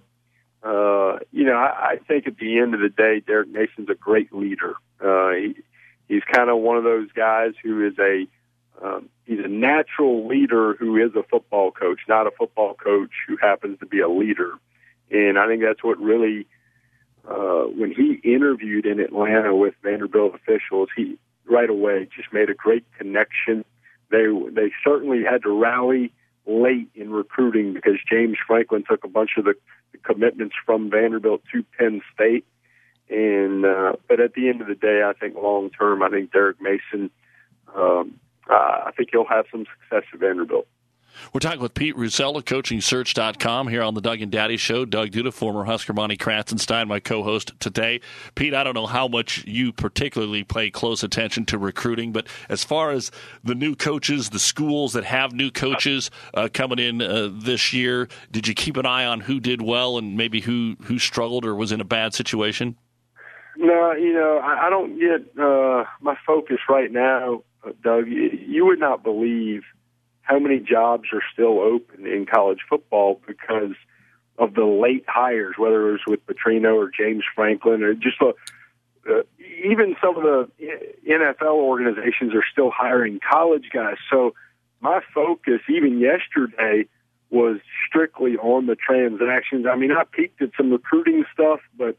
I think at the end of the day, Derek Mason's a great leader. He's kind of one of those guys who is he's a natural leader who is a football coach, not a football coach who happens to be a leader. And I think that's what really, when he interviewed in Atlanta with Vanderbilt officials, he right away just made a great connection. They certainly had to rally late in recruiting because James Franklin took a bunch of the commitments from Vanderbilt to Penn State. And but at the end of the day, I think long term, I think Derek Mason, I think he'll have some success at Vanderbilt. We're talking with Pete Rusella, CoachingSearch.com, here on the Doug and Daddy Show. Doug Duda, former Husker Monty Kratzenstein, my co-host today. Pete, I don't know how much you particularly pay close attention to recruiting, but as far as the new coaches, the schools that have new coaches coming in this year, did you keep an eye on who did well and maybe who struggled or was in a bad situation? No, I don't get my focus right now, Doug. You would not believe how many jobs are still open in college football because of the late hires, whether it was with Petrino or James Franklin, or just even some of the NFL organizations are still hiring college guys. So my focus, even yesterday, was strictly on the transactions. I mean, I peeked at some recruiting stuff, but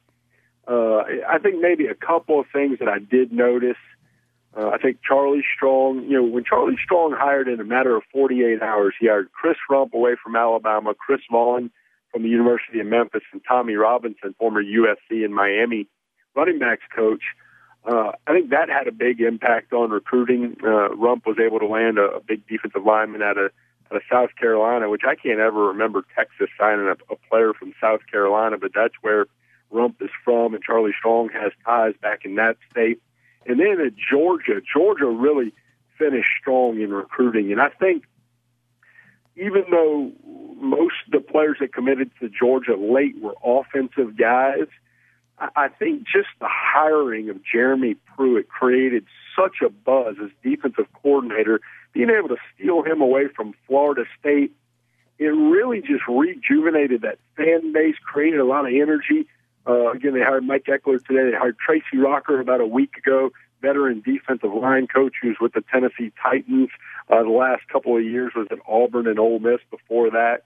I think maybe a couple of things that I did notice. I think Charlie Strong, when Charlie Strong hired in a matter of 48 hours, he hired Chris Rump away from Alabama, Chris Vaughn from the University of Memphis, and Tommy Robinson, former USC and Miami running backs coach. I think that had a big impact on recruiting. Rump was able to land a big defensive lineman out of South Carolina, which I can't ever remember Texas signing a player from South Carolina, but that's where Rump is from, and Charlie Strong has ties back in that state. And then at Georgia really finished strong in recruiting. And I think even though most of the players that committed to Georgia late were offensive guys, I think just the hiring of Jeremy Pruitt created such a buzz as defensive coordinator. Being able to steal him away from Florida State, it really just rejuvenated that fan base, created a lot of energy. Again, they hired Mike Eckler today. They hired Tracy Rocker about a week ago, veteran defensive line coach who's with the Tennessee Titans. The last couple of years was at Auburn and Ole Miss before that.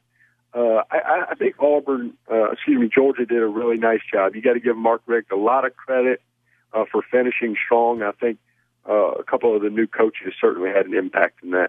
I think Georgia did a really nice job. You got to give Mark Richt a lot of credit for finishing strong. I think a couple of the new coaches certainly had an impact in that.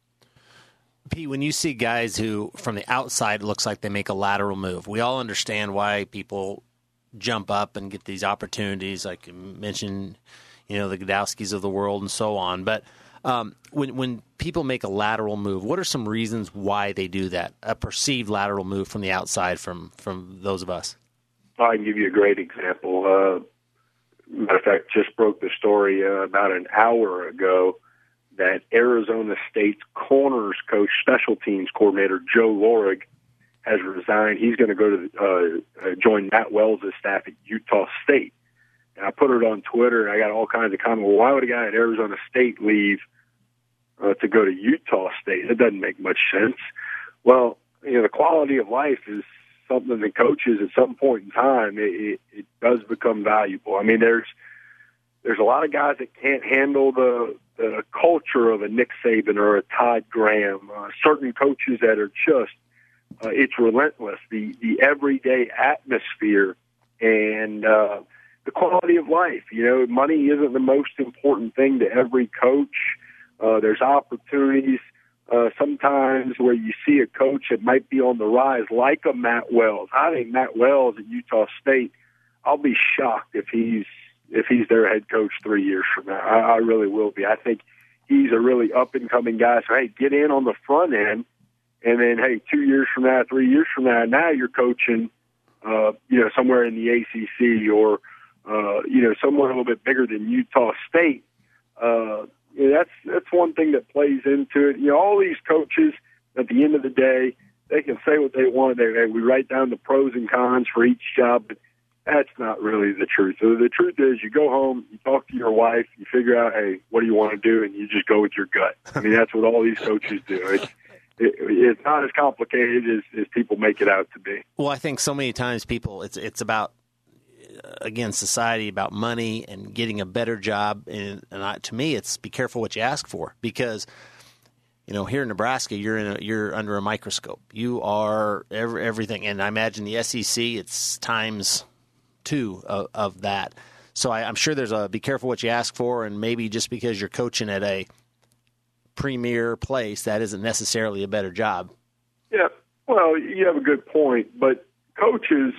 Pete, when you see guys who, from the outside, it looks like they make a lateral move, we all understand why people jump up and get these opportunities, like you mentioned, the Godowskis of the world and so on. But when people make a lateral move, what are some reasons why they do that? A perceived lateral move from the outside from those of us. I can give you a great example. Matter of fact, just broke the story about an hour ago that Arizona State's corners coach, special teams coordinator Joe Lorig has resigned. He's going to go to join Matt Wells' staff at Utah State. And I put it on Twitter, and I got all kinds of comments. Well, why would a guy at Arizona State leave to go to Utah State? It doesn't make much sense. Well, the quality of life is something that coaches at some point in time, it does become valuable. I mean, there's a lot of guys that can't handle the culture of a Nick Saban or a Todd Graham. Certain coaches that are just, it's relentless. The everyday atmosphere and the quality of life. Money isn't the most important thing to every coach. There's opportunities sometimes where you see a coach that might be on the rise, like a Matt Wells. I think Matt Wells at Utah State, I'll be shocked if he's their head coach 3 years from now. I really will be. I think he's a really up-and-coming guy. So, hey, get in on the front end, and then, hey, 2 years from now, 3 years from now you're coaching, somewhere in the ACC or, somewhere a little bit bigger than Utah State. That's one thing that plays into it. All these coaches, at the end of the day, they can say what they want. We write down the pros and cons for each job, but that's not really the truth. So the truth is you go home, you talk to your wife, you figure out, hey, what do you want to do, and you just go with your gut. I mean, that's what all these coaches do. It's not as complicated as people make it out to be. Well, I think so many times people, it's about, again, society, about money and getting a better job. And to me, it's be careful what you ask for, because here in Nebraska, you're under a microscope. You are everything, and I imagine the SEC, it's times 2 of that. So I'm sure there's a be careful what you ask for, and maybe just because you're coaching at a premier place, that isn't necessarily a better job. Yeah, well, you have a good point, but coaches,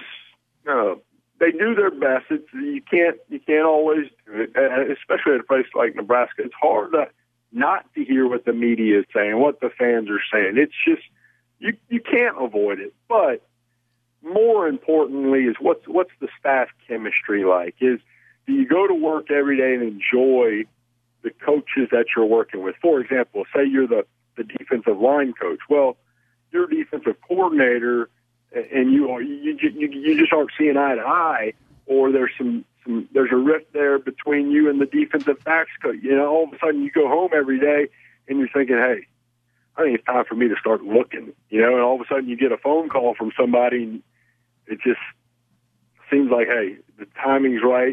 they do their best. You can't always do it, especially at a place like Nebraska. It's hard not to hear what the media is saying, what the fans are saying. It's just you can't avoid it. But more importantly is what's the staff chemistry like? Do you go to work every day and enjoy the coaches that you're working with? For example, say you're the defensive line coach. Well, your defensive coordinator, and you just aren't seeing eye to eye, or there's a rift there between you and the defensive backs coach. All of a sudden you go home every day and you're thinking, hey, I think it's time for me to start looking. And all of a sudden you get a phone call from somebody, and it just seems like, hey, the timing's right.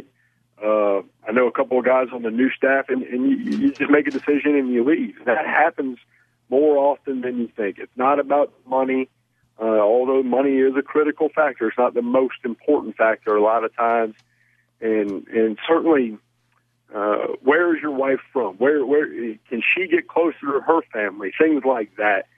I know a couple of guys on the new staff, and you just make a decision and you leave. That happens more often than you think. It's not about money. Although money is a critical factor, it's not the most important factor a lot of times. And certainly, where is your wife from? Where can she get closer to her family? Things like that.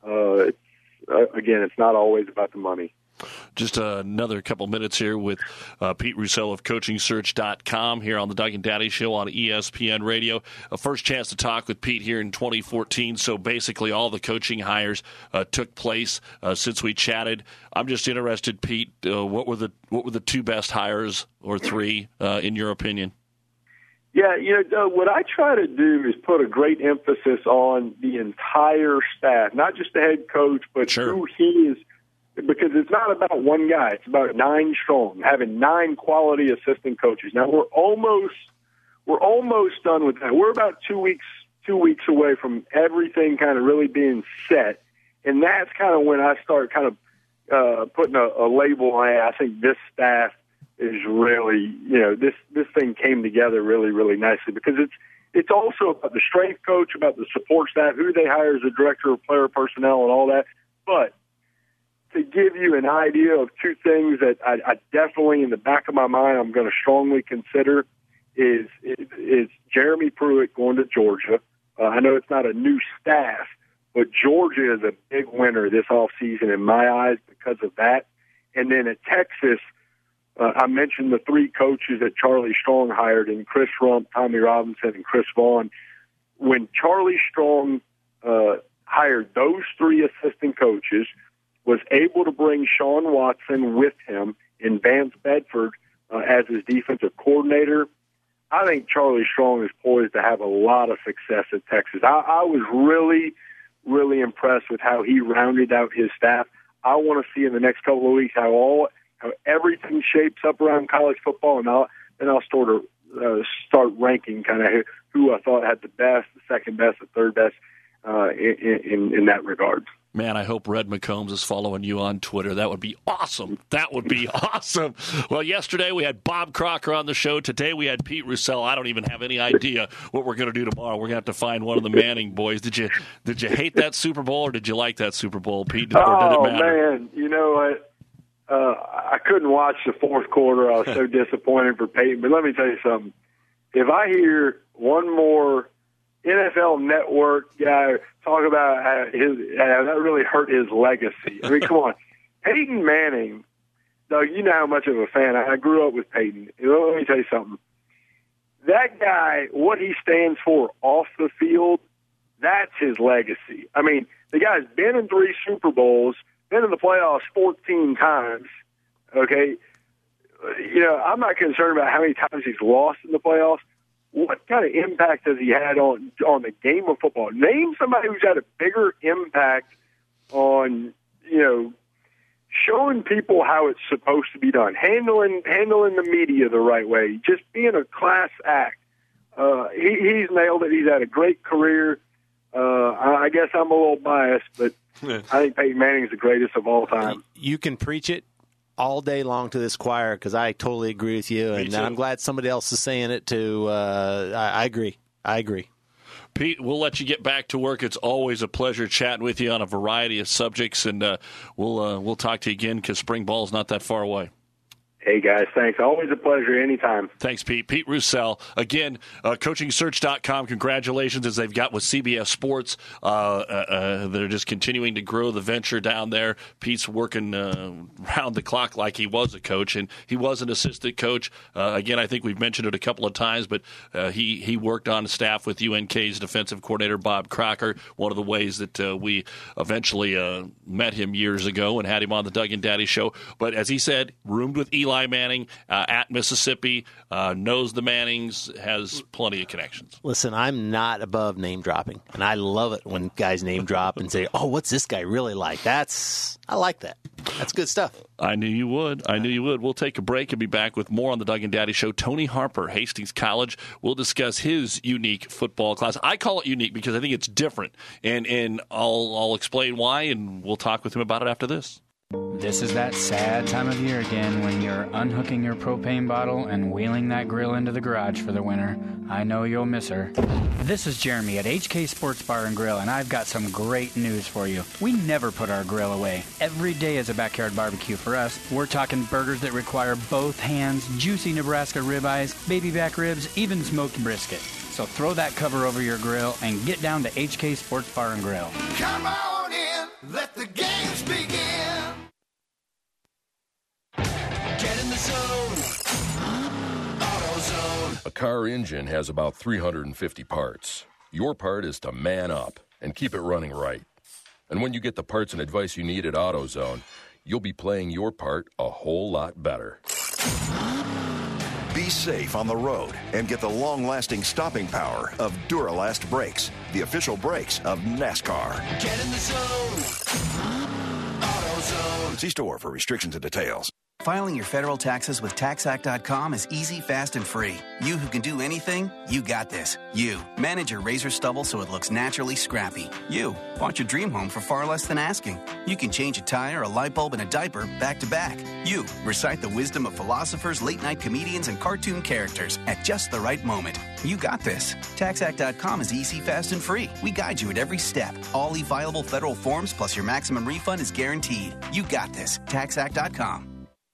It's not always about the money. Just another couple minutes here with Pete Roussel of CoachingSearch.com here on the Doug and Daddy Show on ESPN Radio. A first chance to talk with Pete here in 2014, so basically all the coaching hires took place since we chatted. I'm just interested, Pete, what were the 2 best hires or 3 in your opinion? Yeah, Doug, what I try to do is put a great emphasis on the entire staff, not just the head coach, but who he is. Because it's not about one guy. It's about 9 strong, having 9 quality assistant coaches. Now we're almost done with that. We're about 2 weeks away from everything kind of really being set, and that's kind of when I start kind of putting a label on it. I think this staff is really, this thing came together really, really nicely, because it's also about the strength coach, about the support staff, who they hire as a director of player personnel and all that, but to give you an idea of 2 things that I definitely, in the back of my mind, I'm going to strongly consider is Jeremy Pruitt going to Georgia. I know it's not a new staff, but Georgia is a big winner this offseason in my eyes because of that. And then at Texas, I mentioned the 3 coaches that Charlie Strong hired, in Chris Rump, Tommy Robinson, and Chris Vaughn. When Charlie Strong hired those 3 assistant coaches, was able to bring Sean Watson with him in Vance Bedford as his defensive coordinator, I think Charlie Strong is poised to have a lot of success at Texas. I was really, really impressed with how he rounded out his staff. I want to see in the next couple of weeks how everything shapes up around college football, and I'll start ranking kind of who I thought had the best, the second best, the third best in that regard. Man, I hope Red McCombs is following you on Twitter. That would be awesome. That would be awesome. Well, yesterday we had Bob Crocker on the show. Today we had Pete Roussel. I don't even have any idea what we're going to do tomorrow. We're going to have to find one of the Manning boys. Did you hate that Super Bowl, or did you like that Super Bowl, Pete? Or did it matter? Man, you know what? I couldn't watch the fourth quarter. I was so disappointed for Peyton. But let me tell you something. If I hear one more NFL Network guy talk about how that really hurt his legacy. I mean, come on. Peyton Manning, Doug, you know how much of a fan I grew up with Peyton. Let me tell you something. That guy, what he stands for off the field, that's his legacy. I mean, the guy's been in 3 Super Bowls, been in the playoffs 14 times, okay? You know, I'm not concerned about how many times he's lost in the playoffs. What kind of impact has he had on the game of football? Name somebody who's had a bigger impact on, you know, showing people how it's supposed to be done, handling the media the right way, just being a class act. He's nailed it. He's had a great career. I guess I'm a little biased, but I think Peyton Manning is the greatest of all time. You can preach it all day long to this choir, because I totally agree with you, and I'm glad somebody else is saying it too. I agree. Pete, we'll let you get back to work. It's always a pleasure chatting with you on a variety of subjects, and we'll talk to you again because spring ball is not that far away. Hey, guys, thanks. Always a pleasure anytime. Thanks, Pete. Pete Roussel. Again, coachingsearch.com, congratulations as they've got with CBS Sports. They're just continuing to grow the venture down there. Pete's working round the clock like he was a coach, and he was an assistant coach. Again, I think we've mentioned it a couple of times, but he worked on staff with UNK's defensive coordinator, Bob Crocker, one of the ways that we eventually met him years ago and had him on the Doug and Daddy show. But as he said, roomed with Eli Manning at Mississippi, knows the Mannings, has plenty of connections. Listen, I'm not above name dropping, and I love it when guys name drop and say, "Oh, what's this guy really like?" I like that. That's good stuff. I knew you would. We'll take a break and be back with more on the Doug and Daddy show. Tony Harper, Hastings College, will discuss his unique football class. I call it unique because I think it's different, and I'll explain why, and we'll talk with him about it after this. This is that sad time of year again when you're unhooking your propane bottle and wheeling that grill into the garage for the winter. I know you'll miss her. This is Jeremy at HK Sports Bar and Grill, and I've got some great news for you. We never put our grill away. Every day is a backyard barbecue for us. We're talking burgers that require both hands, juicy Nebraska ribeyes, baby back ribs, even smoked brisket. So throw that cover over your grill and get down to HK Sports Bar and Grill. Come on in, let the games begin. Get in the zone. AutoZone. A car engine has about 350 parts. Your part is to man up and keep it running right. And when you get the parts and advice you need at AutoZone, you'll be playing your part a whole lot better. Be safe on the road and get the long-lasting stopping power of Duralast brakes, the official brakes of NASCAR. Get in the zone. AutoZone. See store for restrictions and details. Filing your federal taxes with TaxAct.com is easy, fast, and free. You who can do anything, you got this. You manage your razor stubble so it looks naturally scrappy. You bought your dream home for far less than asking. You can change a tire, a light bulb, and a diaper back to back. You recite the wisdom of philosophers, late-night comedians, and cartoon characters at just the right moment. You got this. TaxAct.com is easy, fast, and free. We guide you at every step. All e-fileable federal forms plus your maximum refund is guaranteed. You got this. TaxAct.com.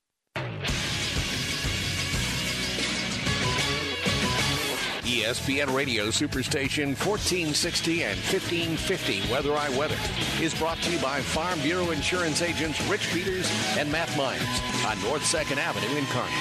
ESPN Radio Superstation 1460 and 1550 Weather I Weather is brought to you by Farm Bureau Insurance agents Rich Peters and Matt Myers on North 2nd Avenue in Kearney.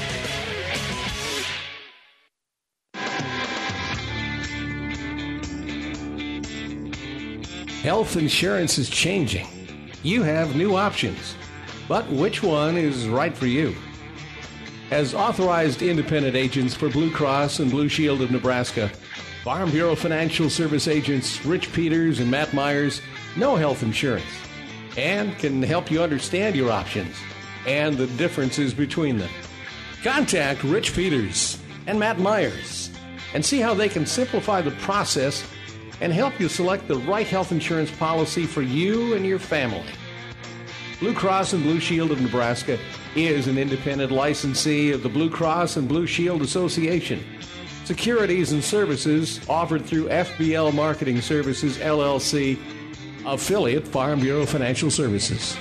Health insurance is changing. You have new options, but which one is right for you? As authorized independent agents for Blue Cross and Blue Shield of Nebraska, Farm Bureau Financial Service agents Rich Peters and Matt Myers know health insurance and can help you understand your options and the differences between them. Contact Rich Peters and Matt Myers and see how they can simplify the process and help you select the right health insurance policy for you and your family. Blue Cross and Blue Shield of Nebraska is an independent licensee of the Blue Cross and Blue Shield Association. Securities and services offered through FBL Marketing Services, LLC, affiliate Farm Bureau Financial Services.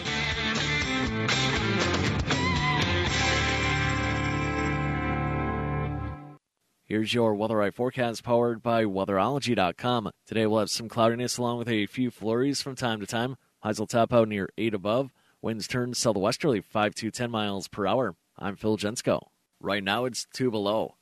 Here's your Weather Right forecast powered by Weatherology.com. Today we'll have some cloudiness along with a few flurries from time to time. Highs will top out near 8 above. Winds turn southwesterly 5 to 10 miles per hour. I'm Phil Jensko. Right now it's 2 below.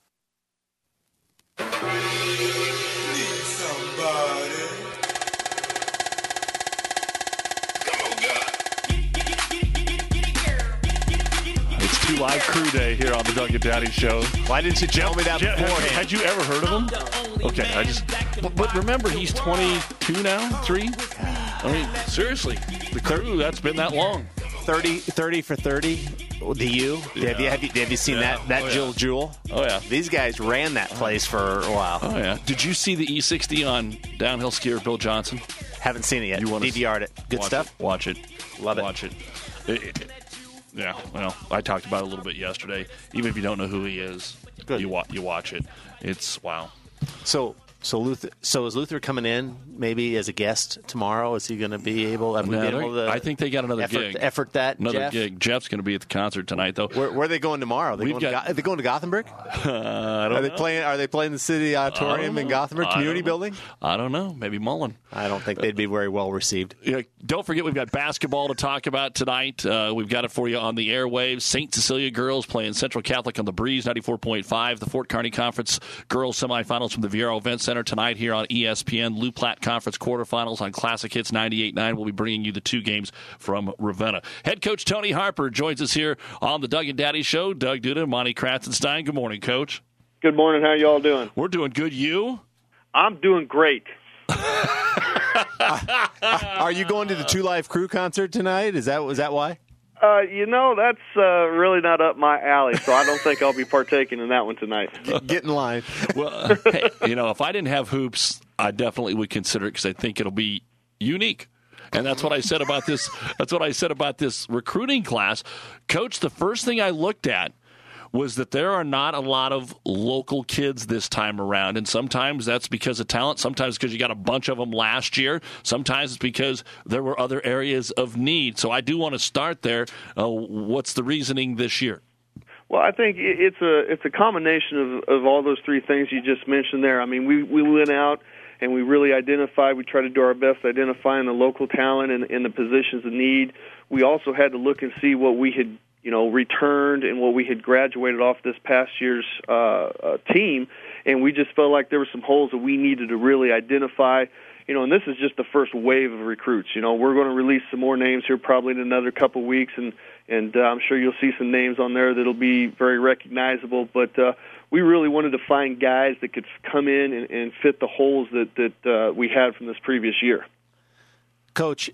It's 2 Live Crew Day here on the Doug and Daddy Show. Why didn't you tell me that beforehand? Had you ever heard of him? Okay, but remember, he's 22 now, 3? I mean, seriously, the crew, that's been that long. 30 for 30, the U. Yeah. Have you seen that Jewel? Oh, yeah. These guys ran that place for a while. Oh, yeah. Did you see the E60 on downhill skier Bill Johnson? Haven't seen it yet. DVR'd it. Good stuff? Watch it. Love it. Watch it. Yeah, well, I talked about it a little bit yesterday. Even if you don't know who he is, you watch it. It's, wow. So is Luther coming in maybe as a guest tomorrow? Is he going to be able? I think they got another gig. Another gig. Jeff's going to be at the concert tonight, though. Where are they going tomorrow? Are they going to Gothenburg? I don't know. Are they playing the City Auditorium in Gothenburg Community Building? I don't know. Maybe Mullen. I don't think they'd be very well received. Don't forget, we've got basketball to talk about tonight. We've got it for you on the airwaves. St. Cecilia girls playing Central Catholic on the Breeze 94.5. The Fort Kearney Conference girls semifinals from the Viero Event Center tonight here on ESPN. Lou Platte Conference quarterfinals on Classic Hits 98.9. We'll be bringing you the 2 games from Ravenna. Head coach Tony Harper joins us here on the Doug and Daddy Show. Doug Duda, Monty Kratzenstein. Good morning, Coach. Good morning. How y'all doing? We're doing good. You? I'm doing great. Are you going to the 2 Live Crew concert tonight? Was that why? That's really not up my alley, so I don't think I'll be partaking in that one tonight. Get in line. Well, hey, if I didn't have hoops, I definitely would consider it because I think it'll be unique. And that's what I said about this. That's what I said about this recruiting class. Coach, the first thing I looked at was that there are not a lot of local kids this time around. And sometimes that's because of talent. Sometimes because you got a bunch of them last year. Sometimes it's because there were other areas of need. So I do want to start there. What's the reasoning this year? Well, I think it's a combination of all those 3 things you just mentioned there. I mean, we went out and we really identified. We tried to do our best identifying the local talent and the positions of need. We also had to look and see what we had returned and what we had graduated off this past year's team, and we just felt like there were some holes that we needed to really identify. And this is just the first wave of recruits. We're going to release some more names here probably in another couple of weeks, and I'm sure you'll see some names on there that'll be very recognizable. But we really wanted to find guys that could come in and fit the holes that we had from this previous year. Coach,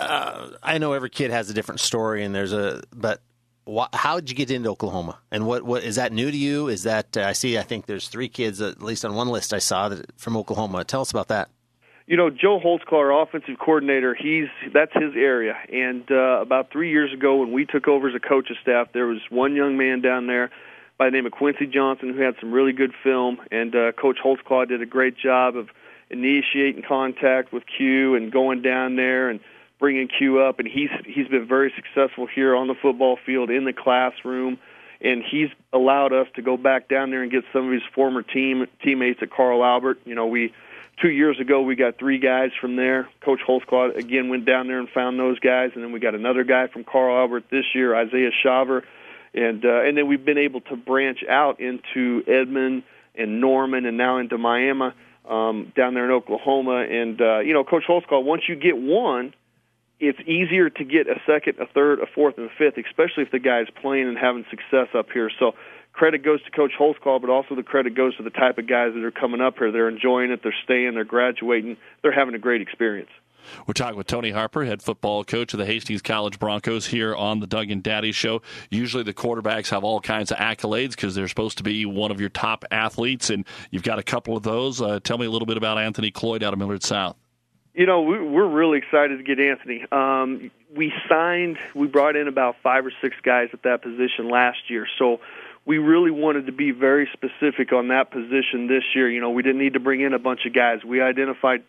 I know every kid has a different story, and but how did you get into Oklahoma? And what is that new to you? Is that I think there's 3 kids, at least on one list I saw, from Oklahoma. Tell us about that. Joe Holtzclaw, our offensive coordinator, that's his area. And about 3 years ago when we took over as a coaching staff, there was one young man down there by the name of Quincy Johnson who had some really good film. And Coach Holtzclaw did a great job of initiating contact with Q and going down there and bringing Q up, and he's been very successful here on the football field, in the classroom, and he's allowed us to go back down there and get some of his former teammates at Carl Albert. 2 years ago we got 3 guys from there. Coach Holtzclaw again went down there and found those guys, and then we got another guy from Carl Albert this year, Isaiah Shaver, and then we've been able to branch out into Edmond and Norman and now into Miami down there in Oklahoma. And Coach Holtzclaw, once you get one, it's easier to get a second, a third, a fourth, and a fifth, especially if the guy's playing and having success up here. So credit goes to Coach Holtzclaw, but also the credit goes to the type of guys that are coming up here. They're enjoying it. They're staying. They're graduating. They're having a great experience. We're talking with Tony Harper, head football coach of the Hastings College Broncos, here on the Doug and Daddy Show. Usually the quarterbacks have all kinds of accolades because they're supposed to be one of your top athletes, and you've got a couple of those. Tell me a little bit about Anthony Cloyd out of Millard South. You know, we're really excited to get Anthony. We brought in about 5 or 6 guys at that position last year, so we really wanted to be very specific on that position this year. You know, we didn't need to bring in a bunch of guys. We identified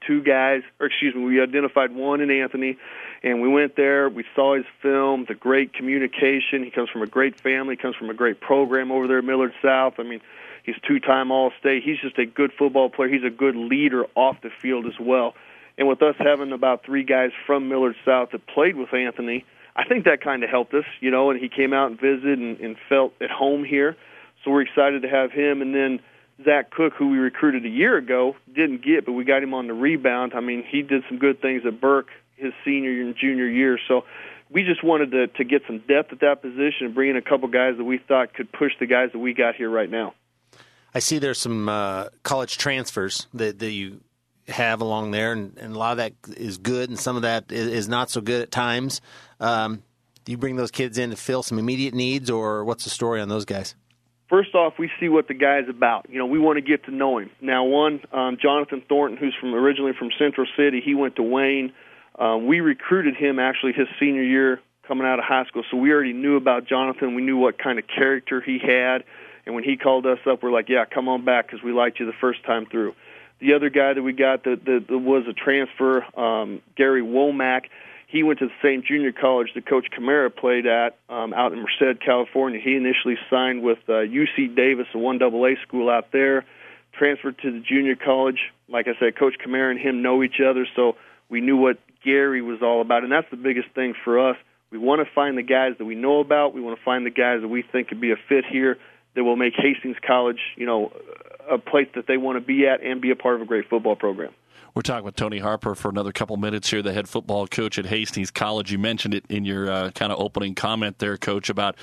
we identified one in Anthony, and we went there. We saw his film, the great communication. He comes from a great family, comes from a great program over there at Millard South. I mean, he's 2-time All-State. He's just a good football player. He's a good leader off the field as well. And with us having about 3 guys from Millard South that played with Anthony, I think that kind of helped us, you know, and he came out and visited and felt at home here. So we're excited to have him. And then Zach Cook, who we recruited a year ago, didn't get, but we got him on the rebound. I mean, he did some good things at Burke his senior and junior year. So we just wanted to get some depth at that position and bring in a couple guys that we thought could push the guys that we got here right now. I see there's some college transfers that you have along there, and a lot of that is good, and some of that is not so good at times. Do you bring those kids in to fill some immediate needs, or what's the story on those guys? First off, we see what the guy's about. You know, we want to get to know him. Now, Jonathan Thornton, who's originally from Central City, he went to Wayne. We recruited him actually his senior year coming out of high school, so we already knew about Jonathan. We knew what kind of character he had, and when he called us up, we're like, yeah, come on back because we liked you the first time through. The other guy that we got that was a transfer, Gary Womack, he went to the same junior college that Coach Kamara played at out in Merced, California. He initially signed with UC Davis, a 1AA school out there, transferred to the junior college. Like I said, Coach Kamara and him know each other, so we knew what Gary was all about, and that's the biggest thing for us. We want to find the guys that we know about. We want to find the guys that we think could be a fit here that will make Hastings College, you know, a place that they want to be at and be a part of a great football program. We're talking with Tony Harper for another couple minutes here, the head football coach at Hastings College. You mentioned it in your kind of opening comment there, Coach, about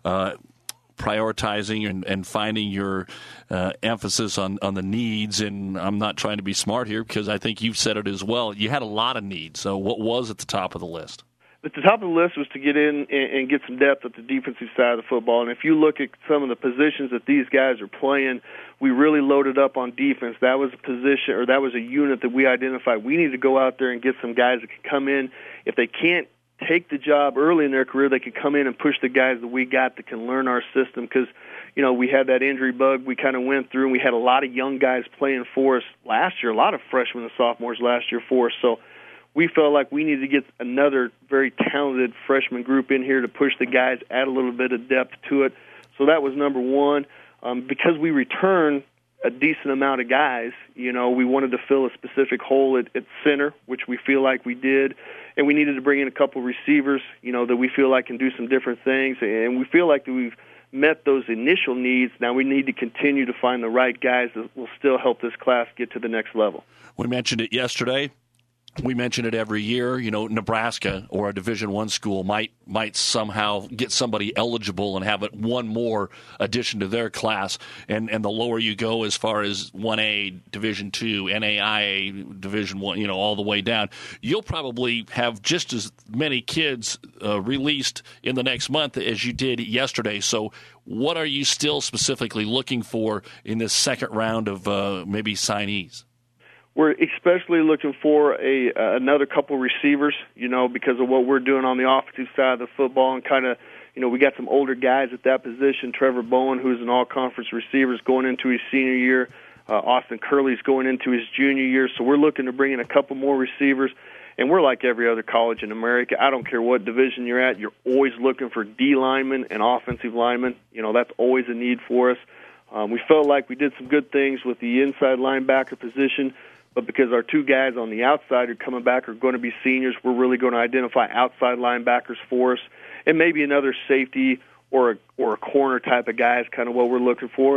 prioritizing and finding your emphasis on the needs. And I'm not trying to be smart here because I think you've said it as well. You had a lot of needs. So what was at the top of the list? At the top of the list was to get in and get some depth at the defensive side of the football. And if you look at some of the positions that these guys are playing, we really loaded up on defense. That was a position, or that was a unit that we identified. We need to go out there and get some guys that can come in. If they can't take the job early in their career, they can come in and push the guys that we got that can learn our system. Because, you know, we had that injury bug we kind of went through, and we had a lot of young guys playing for us last year, a lot of freshmen and sophomores last year for us. So we felt like we needed to get another very talented freshman group in here to push the guys, add a little bit of depth to it. So that was number one. Because we return a decent amount of guys, you know, we wanted to fill a specific hole at center, which we feel like we did. And we needed to bring in a couple receivers, you know, that we feel like can do some different things. And we feel like that we've met those initial needs. Now we need to continue to find the right guys that will still help this class get to the next level. We mentioned it yesterday. We mention it every year. You know, Nebraska or a Division I school might somehow get somebody eligible and have it one more addition to their class. And the lower you go as far as 1A, Division II, NAIA, Division I, you know, all the way down, you'll probably have just as many kids released in the next month as you did yesterday. So what are you still specifically looking for in this second round of maybe signees? We're especially looking for another couple receivers, you know, because of what we're doing on the offensive side of the football, and kind of, you know, we got some older guys at that position. Trevor Bowen, who's an all-conference receiver, is going into his senior year. Austin Curley's going into his junior year. So we're looking to bring in a couple more receivers, and we're like every other college in America. I don't care what division you're at. You're always looking for D linemen and offensive linemen. You know, that's always a need for us. We felt like we did some good things with the inside linebacker position, but because our 2 guys on the outside are coming back are going to be seniors, we're really going to identify outside linebackers for us, and maybe another safety or a corner type of guy is kind of what we're looking for. And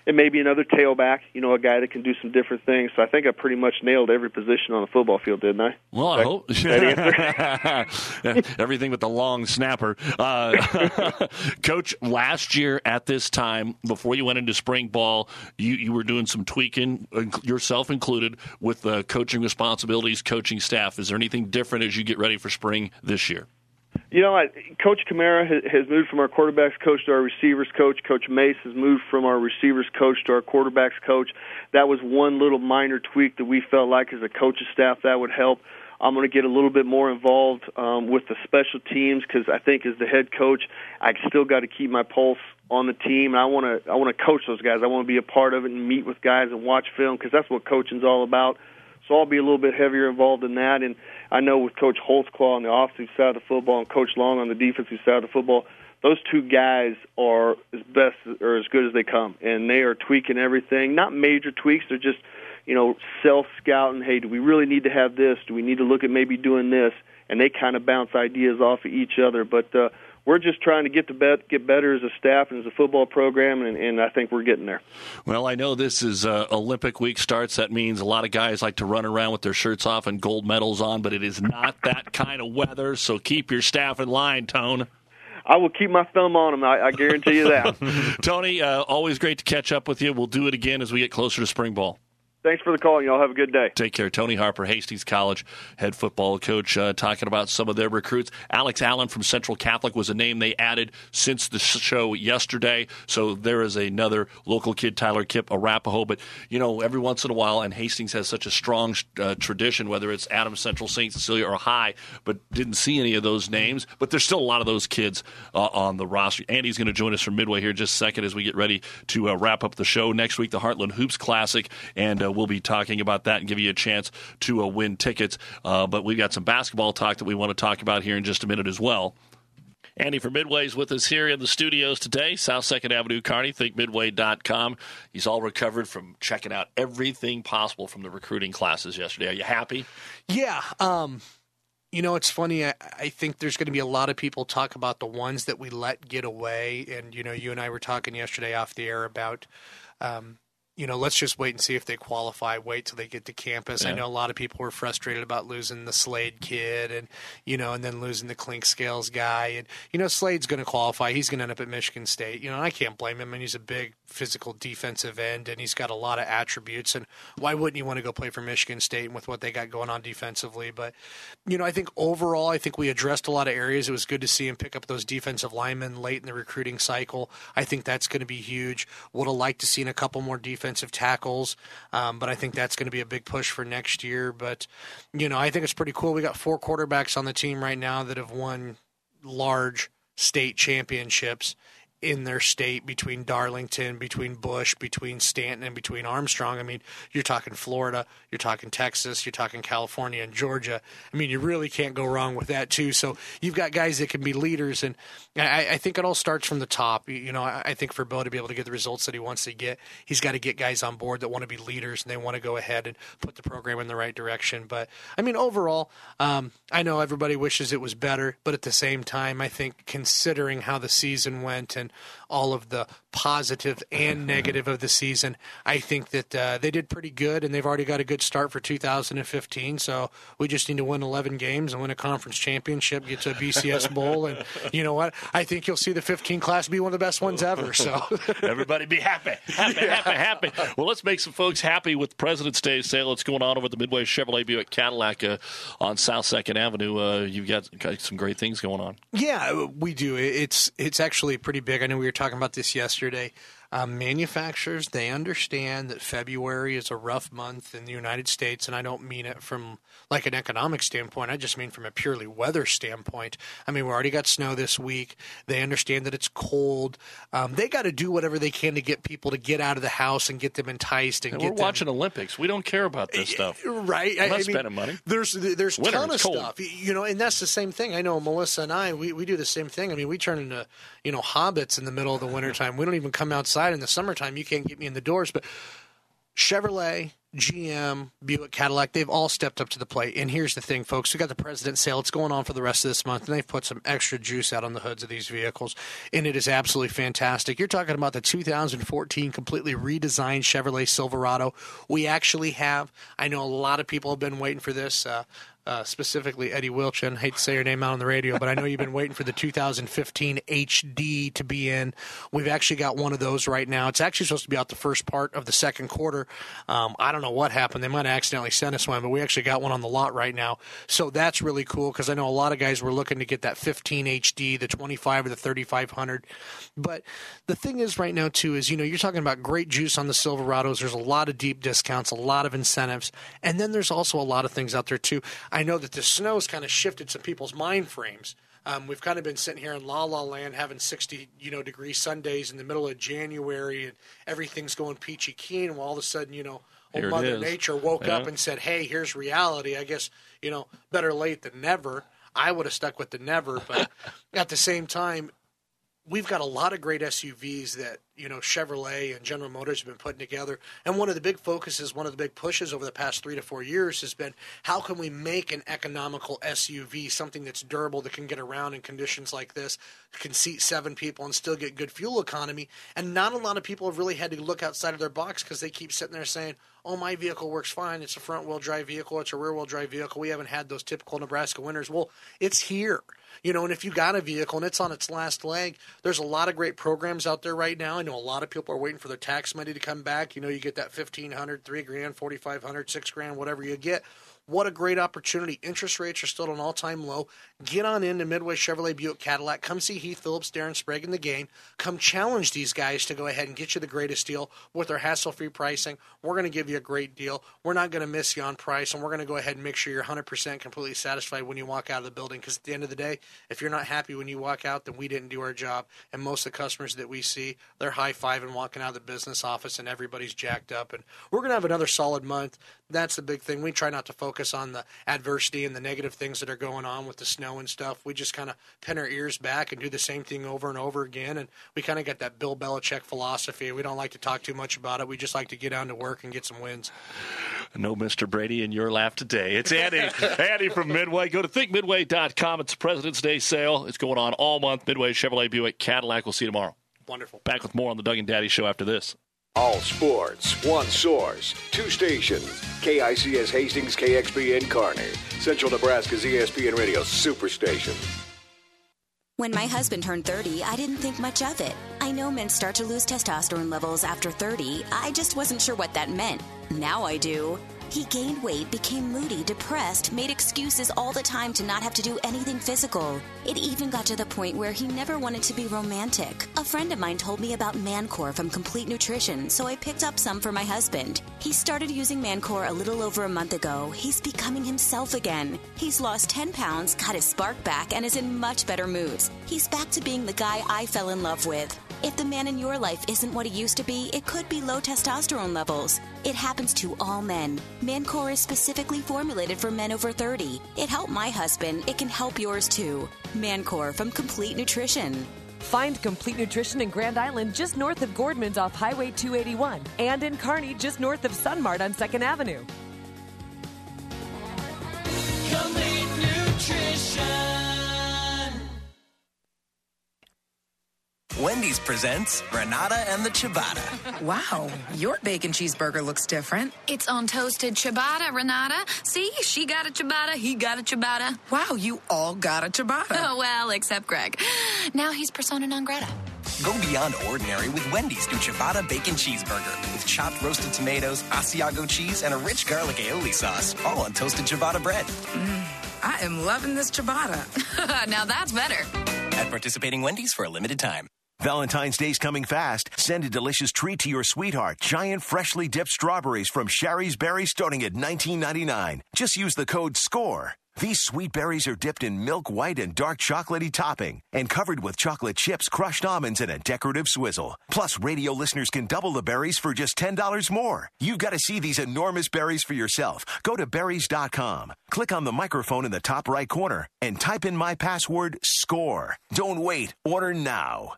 and maybe another tailback, a guy that can do some different things. So I think I pretty much nailed every position on the football field, didn't I? Well, I hope. Everything but the long snapper. Coach, last year at this time, before you went into spring ball, you were doing some tweaking, yourself included, with coaching responsibilities, coaching staff. Is there anything different as you get ready for spring this year? Coach Kamara has moved from our quarterbacks coach to our receivers coach. Coach Mace has moved from our receivers coach to our quarterbacks coach. That was one little minor tweak that we felt like as a coaching staff that would help. I'm going to get a little bit more involved with the special teams because I think as the head coach, I still got to keep my pulse on the team. And I want to coach those guys. I want to be a part of it and meet with guys and watch film because that's what coaching's all about. So I'll be a little bit heavier involved in that. And I know with Coach Holtzclaw on the offensive side of the football and Coach Long on the defensive side of the football, those two guys are as good as they come. And they are tweaking everything. Not major tweaks. They're just, self-scouting. Hey, do we really need to have this? Do we need to look at maybe doing this? And they kind of bounce ideas off of each other. But we're just trying to get better as a staff and as a football program, and I think we're getting there. Well, I know this is Olympic week starts. That means a lot of guys like to run around with their shirts off and gold medals on, but it is not that kind of weather, so keep your staff in line, Tone. I will keep my thumb on them. I guarantee you that. Tony, always great to catch up with you. We'll do it again as we get closer to spring ball. Thanks for the call. Y'all have a good day. Take care. Tony Harper, Hastings College head football coach, talking about some of their recruits. Alex Allen from Central Catholic was a name they added since the show yesterday. So there is another local kid, Tyler Kipp, Arapahoe. But, every once in a while, and Hastings has such a strong tradition, whether it's Adams Central, St. Cecilia, or High, but didn't see any of those names. But there's still a lot of those kids on the roster. Andy's going to join us from Midway here in just a second as we get ready to wrap up the show. Next week, the Heartland Hoops Classic, and we'll be talking about that and give you a chance to win tickets. But we've got some basketball talk that we want to talk about here in just a minute as well. Andy from Midway is with us here in the studios today, South 2nd Avenue, Kearney, thinkmidway.com. He's all recovered from checking out everything possible from the recruiting classes yesterday. Are you happy? Yeah. It's funny. I think there's going to be a lot of people talk about the ones that we let get away. And, you and I were talking yesterday off the air about let's just wait and see if they qualify, wait till they get to campus. Yeah. I know a lot of people were frustrated about losing the Slade kid and then losing the Clink Scales guy. And, Slade's going to qualify. He's going to end up at Michigan State. And I can't blame him. And he's a big physical defensive end, and he's got a lot of attributes. And why wouldn't you want to go play for Michigan State and with what they got going on defensively? But, I think overall, we addressed a lot of areas. It was good to see him pick up those defensive linemen late in the recruiting cycle. I think that's going to be huge. Would have liked to seen a couple more defensive tackles, but I think that's going to be a big push for next year. But, I think it's pretty cool. We got 4 quarterbacks on the team right now that have won large state championships in their state, between Darlington, between Bush, between Stanton, and between Armstrong. I mean, you're talking Florida, you're talking Texas, you're talking California and Georgia. I mean, you really can't go wrong with that, too. So you've got guys that can be leaders, and I think it all starts from the top. I think for Bill to be able to get the results that he wants to get, he's got to get guys on board that want to be leaders, and they want to go ahead and put the program in the right direction. But, I mean, overall, I know everybody wishes it was better, but at the same time, I think considering how the season went and all of the positive and negative of the season, I think that they did pretty good, and they've already got a good start for 2015. So we just need to win 11 games and win a conference championship, get to a BCS Bowl, and you know what? I think you'll see the 15 class be one of the best ones ever. So everybody be happy. Happy. Well, let's make some folks happy with President's Day sale that's going on over at the Midway Chevrolet Buick Cadillac on South 2nd Avenue. You've got some great things going on. Yeah, we do. It's actually pretty big. I know we were talking about this yesterday. Manufacturers, they understand that February is a rough month in the United States, and I don't mean it from like an economic standpoint. I just mean from a purely weather standpoint. I mean, we already got snow this week. They understand that it's cold. They got to do whatever they can to get people to get out of the house and get them enticed. And we're watching Olympics. We don't care about this stuff. Right. We're not spending money. There's a ton of stuff. And that's the same thing. I know Melissa and I, we do the same thing. I mean, we turn into, hobbits in the middle of the wintertime. We don't even come outside in the summertime. You can't get me in the doors. But Chevrolet GM, Buick, Cadillac, they've all stepped up to the plate. And here's the thing, folks. We got the President's Sale. It's going on for the rest of this month, and they've put some extra juice out on the hoods of these vehicles, and it is absolutely fantastic. You're talking about the 2014 completely redesigned Chevrolet Silverado. We actually have, I know a lot of people have been waiting for this, specifically Eddie Wilchin. Hate to say your name out on the radio, but I know you've been waiting for the 2015 HD to be in. We've actually got one of those right now. It's actually supposed to be out the first part of the second quarter. I don't know what happened. They might have accidentally sent us one, but we actually got one on the lot right now. So that's really cool because I know a lot of guys were looking to get that 15 HD, the 25 or the 3500. But the thing is right now, too, is, you're talking about great juice on the Silverados. There's a lot of deep discounts, a lot of incentives. And then there's also a lot of things out there, too. I know that the snow's kind of shifted some people's mind frames. We've kind of been sitting here in La La Land having 60, degree Sundays in the middle of January, and everything's going peachy keen. Well, all of a sudden, old Mother Nature woke up and said, "Hey, here's reality." I guess, better late than never. I would have stuck with the never, but at the same time, we've got a lot of great SUVs that, Chevrolet and General Motors have been putting together. And one of the big focuses, one of the big pushes over the past 3 to 4 years has been, how can we make an economical SUV, something that's durable, that can get around in conditions like this, can seat 7 people and still get good fuel economy. And not a lot of people have really had to look outside of their box because they keep sitting there saying, oh, my vehicle works fine. It's a front-wheel drive vehicle. It's a rear-wheel drive vehicle. We haven't had those typical Nebraska winters. Well, it's here. And if you got a vehicle and it's on its last leg, there's a lot of great programs out there right now. I know a lot of people are waiting for their tax money to come back. You get that $1,500, $3,000, $4,500, $6,000, whatever you get. What a great opportunity. Interest rates are still at an all-time low. Get on into Midway Chevrolet Buick Cadillac. Come see Heath Phillips, Darren Sprague, and the gang. Come challenge these guys to go ahead and get you the greatest deal with their hassle-free pricing. We're going to give you a great deal. We're not going to miss you on price, and we're going to go ahead and make sure you're 100% completely satisfied when you walk out of the building, because at the end of the day, if you're not happy when you walk out, then we didn't do our job. And most of the customers that we see, they're high-fiving walking out of the business office, and everybody's jacked up. And we're going to have another solid month. That's the big thing. We try not to focus on the adversity and the negative things that are going on with the snow and stuff. We just kind of pin our ears back and do the same thing over and over again. And we kind of got that Bill Belichick philosophy. We don't like to talk too much about it. We just like to get down to work and get some wins. No Mr. Brady in your laugh today. It's Andy. Andy from Midway. Go to thinkmidway.com. It's President's Day sale. It's going on all month. Midway, Chevrolet, Buick, Cadillac. We'll see you tomorrow. Wonderful. Back with more on the Doug and Daddy Show after this. All sports, one source, 2 stations. KICS Hastings, KXPN Kearney. Central Nebraska's ESPN Radio Superstation. When my husband turned 30, I didn't think much of it. I know men start to lose testosterone levels after 30. I just wasn't sure what that meant. Now I do. He gained weight, became moody, depressed, made excuses all the time to not have to do anything physical. It even got to the point where he never wanted to be romantic. A friend of mine told me about Mancore from Complete Nutrition, so I picked up some for my husband. He started using Mancore a little over a month ago. He's becoming himself again. He's lost 10 pounds, got his spark back, and is in much better moods. He's back to being the guy I fell in love with. If the man in your life isn't what he used to be, it could be low testosterone levels. It happens to all men. Mancore is specifically formulated for men over 30. It helped my husband. It can help yours too. Mancore from Complete Nutrition. Find Complete Nutrition in Grand Island just north of Gordman's off Highway 281 and in Kearney just north of Sunmart on 2nd Avenue. Complete Nutrition. Wendy's presents Renata and the Ciabatta. Wow, your bacon cheeseburger looks different. It's on toasted ciabatta, Renata. See, she got a ciabatta, he got a ciabatta. Wow, you all got a ciabatta. Oh, well, except Greg. Now he's persona non grata. Go beyond ordinary with Wendy's new Ciabatta Bacon Cheeseburger with chopped roasted tomatoes, Asiago cheese, and a rich garlic aioli sauce, all on toasted ciabatta bread. I am loving this ciabatta. Now that's better. At participating Wendy's for a limited time. Valentine's Day's coming fast. Send a delicious treat to your sweetheart. Giant freshly dipped strawberries from Sherry's Berries starting at $19.99. Just use the code SCORE. These sweet berries are dipped in milk white and dark chocolatey topping and covered with chocolate chips, crushed almonds, and a decorative swizzle. Plus, radio listeners can double the berries for just $10 more. You've got to see these enormous berries for yourself. Go to berries.com. Click on the microphone in the top right corner and type in my password, SCORE. Don't wait. Order now.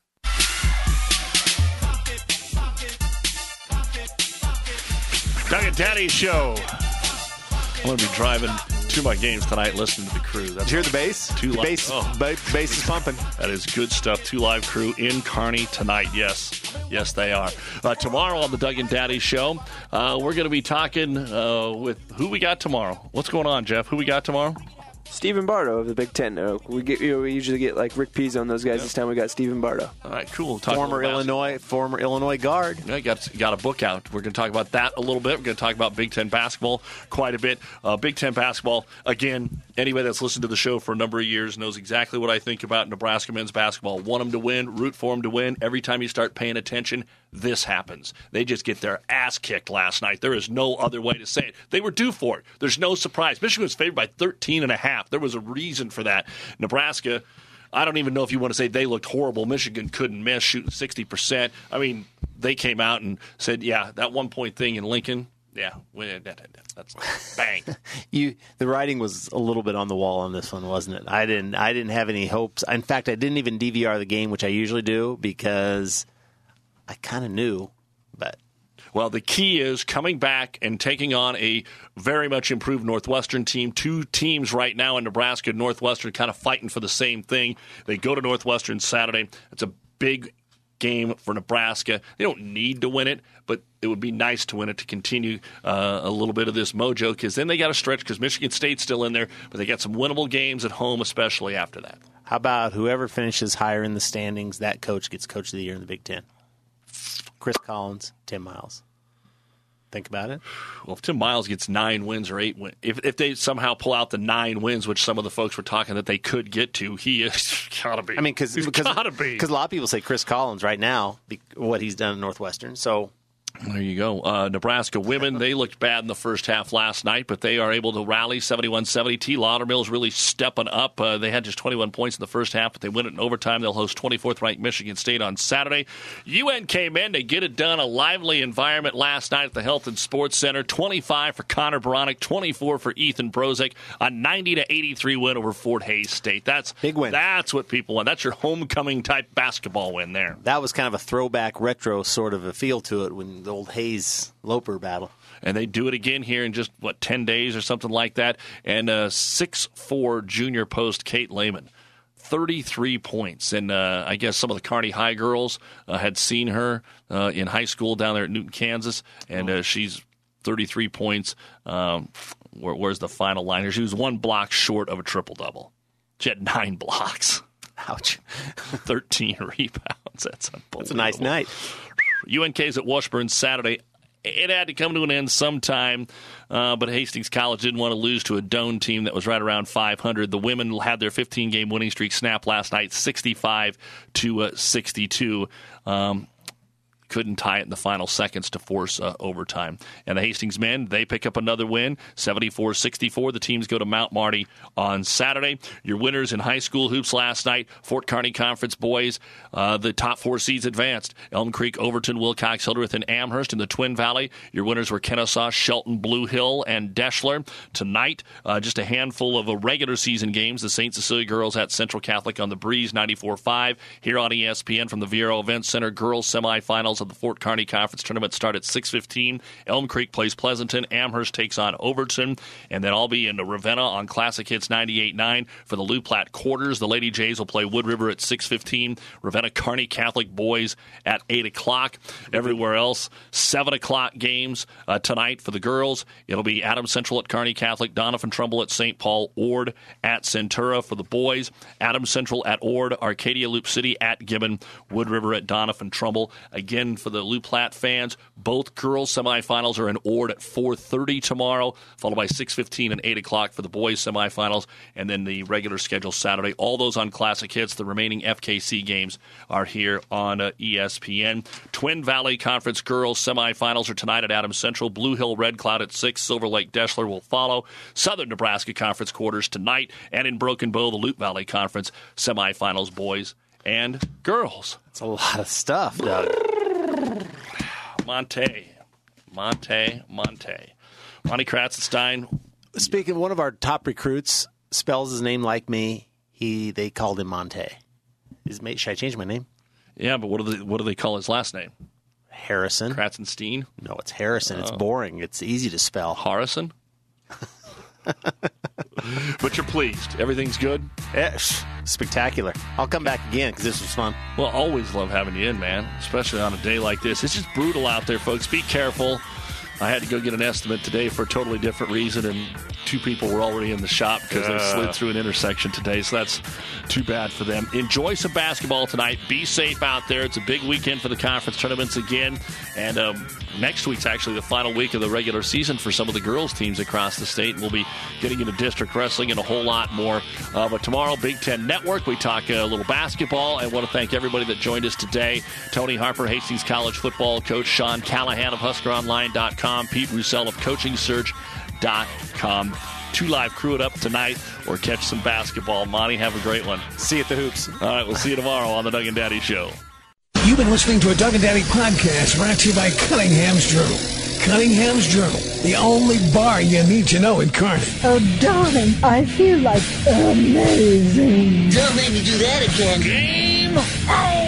Doug and Daddy Show. I'm going to be driving to my games tonight listening to the crew. Did you hear the bass? Bass is pumping. That is good stuff. 2 Live Crew in Kearney tonight. Yes. Yes, they are. Tomorrow on the Doug and Daddy Show, we're going to be talking with who we got tomorrow. What's going on, Jeff? Who we got tomorrow? Stephen Bardo of the Big Ten. We usually get like Rick Pizzo and those guys. This time we got Stephen Bardo. All right, cool. Former Illinois guard. Yeah, got a book out. We're going to talk about that a little bit. We're going to talk about Big Ten basketball quite a bit. Big Ten basketball, again, anybody that's listened to the show for a number of years knows exactly what I think about Nebraska men's basketball. Want them to win, root for them to win. Every time you start paying attention, this happens. They just get their ass kicked last night. There is no other way to say it. They were due for it. There's no surprise. Michigan was favored by 13.5. There was a reason for that. Nebraska, I don't even know if you want to say they looked horrible. Michigan couldn't miss, shooting 60%. I mean, they came out and said, yeah, that 1-point thing in Lincoln, yeah, that's bang. The writing was a little bit on the wall on this one, wasn't it? I didn't have any hopes. In fact, I didn't even DVR the game, which I usually do, because I kind of knew, but... Well, the key is coming back and taking on a very much improved Northwestern team. 2 teams right now in Nebraska and Northwestern kind of fighting for the same thing. They go to Northwestern Saturday. It's a big game for Nebraska. They don't need to win it, but it would be nice to win it to continue a little bit of this mojo, because then they got to stretch, because Michigan State's still in there, but they got some winnable games at home, especially after that. How about whoever finishes higher in the standings, that coach gets Coach of the Year in the Big Ten? Chris Collins, Tim Miles. Think about it. Well, if Tim Miles gets 9 wins or 8 wins, if they somehow pull out the 9 wins, which some of the folks were talking that they could get to, he is got to be. I mean, because a lot of people say Chris Collins right now, what he's done at Northwestern. So there you go. Nebraska women, they looked bad in the first half last night, but they are able to rally 71-70. T. Laudermill's really stepping up. They had just 21 points in the first half, but they win it in overtime. They'll host 24th-ranked Michigan State on Saturday. UNK men, they get it done. A lively environment last night at the Health and Sports Center. 25 for Connor Baronic, 24 for Ethan Brozick. A 90-83 win over Fort Hays State. That's big win. That's what people want. That's your homecoming-type basketball win there. That was kind of a throwback, retro sort of a feel to it when the old Hayes-Loper battle. And they do it again here in just, 10 days or something like that. And 6'4" junior post Kate Lehman, 33 points. And I guess some of the Kearney High girls had seen her in high school down there at Newton, Kansas. And she's 33 points. Where's the final line here? She was 1 block short of a triple-double. She had 9 blocks. Ouch. 13 rebounds. That's unbelievable. That's a nice night. UNK's at Washburn Saturday. It had to come to an end sometime, but Hastings College didn't want to lose to a Doane team that was right around 500. The women had their 15-game winning streak snap last night, 65-62. Couldn't tie it in the final seconds to force overtime. And the Hastings men, they pick up another win, 74-64. The teams go to Mount Marty on Saturday. Your winners in high school hoops last night, Fort Kearney Conference boys, the top 4 seeds advanced. Elm Creek, Overton, Wilcox, Hildreth, and Amherst in the Twin Valley. Your winners were Kennesaw, Shelton, Blue Hill, and Deschler. Tonight, just a handful of regular season games. The St. Cecilia girls at Central Catholic on the Breeze, 94-5. Here on ESPN from the Viero Event Center, girls semifinals of the Fort Kearney Conference Tournament start at 6:15. Elm Creek plays Pleasanton. Amherst takes on Overton. And then I'll be in Ravenna on Classic Hits 98.9 for the Lou Platte quarters. The Lady Jays will play Wood River at 6:15. Ravenna Kearney Catholic boys at 8 o'clock. Everywhere else, 7 o'clock games tonight for the girls. It'll be Adams Central at Kearney Catholic, Donovan Trumbull at St. Paul, Ord at Centura for the boys. Adams Central at Ord, Arcadia Loop City at Gibbon, Wood River at Donovan Trumbull. Again, for the Lou Platte fans, both girls semifinals are in Ord at 4:30 tomorrow, followed by 6:15 and 8 o'clock for the boys semifinals, and then the regular schedule Saturday. All those on Classic Hits. The remaining FKC games are here on ESPN. Twin Valley Conference girls semifinals are tonight at Adams Central. Blue Hill Red Cloud at 6. Silver Lake Deschler will follow. Southern Nebraska Conference quarters tonight, and in Broken Bow, the Loup Valley Conference semifinals, boys and girls. That's a lot of stuff, Doug. Monte. Ronnie Kratzenstein. Speaking of one of our top recruits, spells his name like me. They called him Monte. Should I change my name? Yeah, but what do they call his last name? Harrison. Kratzenstein? No, it's Harrison. It's boring. It's easy to spell. Harrison? But you're pleased. Everything's good? Spectacular. I'll come back again because this was fun. Well, always love having you in, man, especially on a day like this. It's just brutal out there, folks. Be careful. I had to go get an estimate today for a totally different reason, and 2 people were already in the shop because they slid through an intersection today, so that's too bad for them. Enjoy some basketball tonight. Be safe out there. It's a big weekend for the conference tournaments again, and next week's actually the final week of the regular season for some of the girls' teams across the state, and we'll be getting into district wrestling and a whole lot more. But tomorrow, Big Ten Network, we talk a little basketball. I want to thank everybody that joined us today. Tony Harper, Hastings College football coach, Sean Callahan of HuskerOnline.com, Pete Roussel of CoachingSearch.com. 2 Live Crew it up tonight or catch some basketball. Monty, have a great one. See you at the hoops. All right, we'll see you tomorrow on the Doug and Daddy Show. You've been listening to a Doug and Daddy podcast brought to you by Cunningham's Journal. Cunningham's Journal, the only bar you need to know in Kearney. Oh, darling, I feel like amazing. Don't make me do that again. Game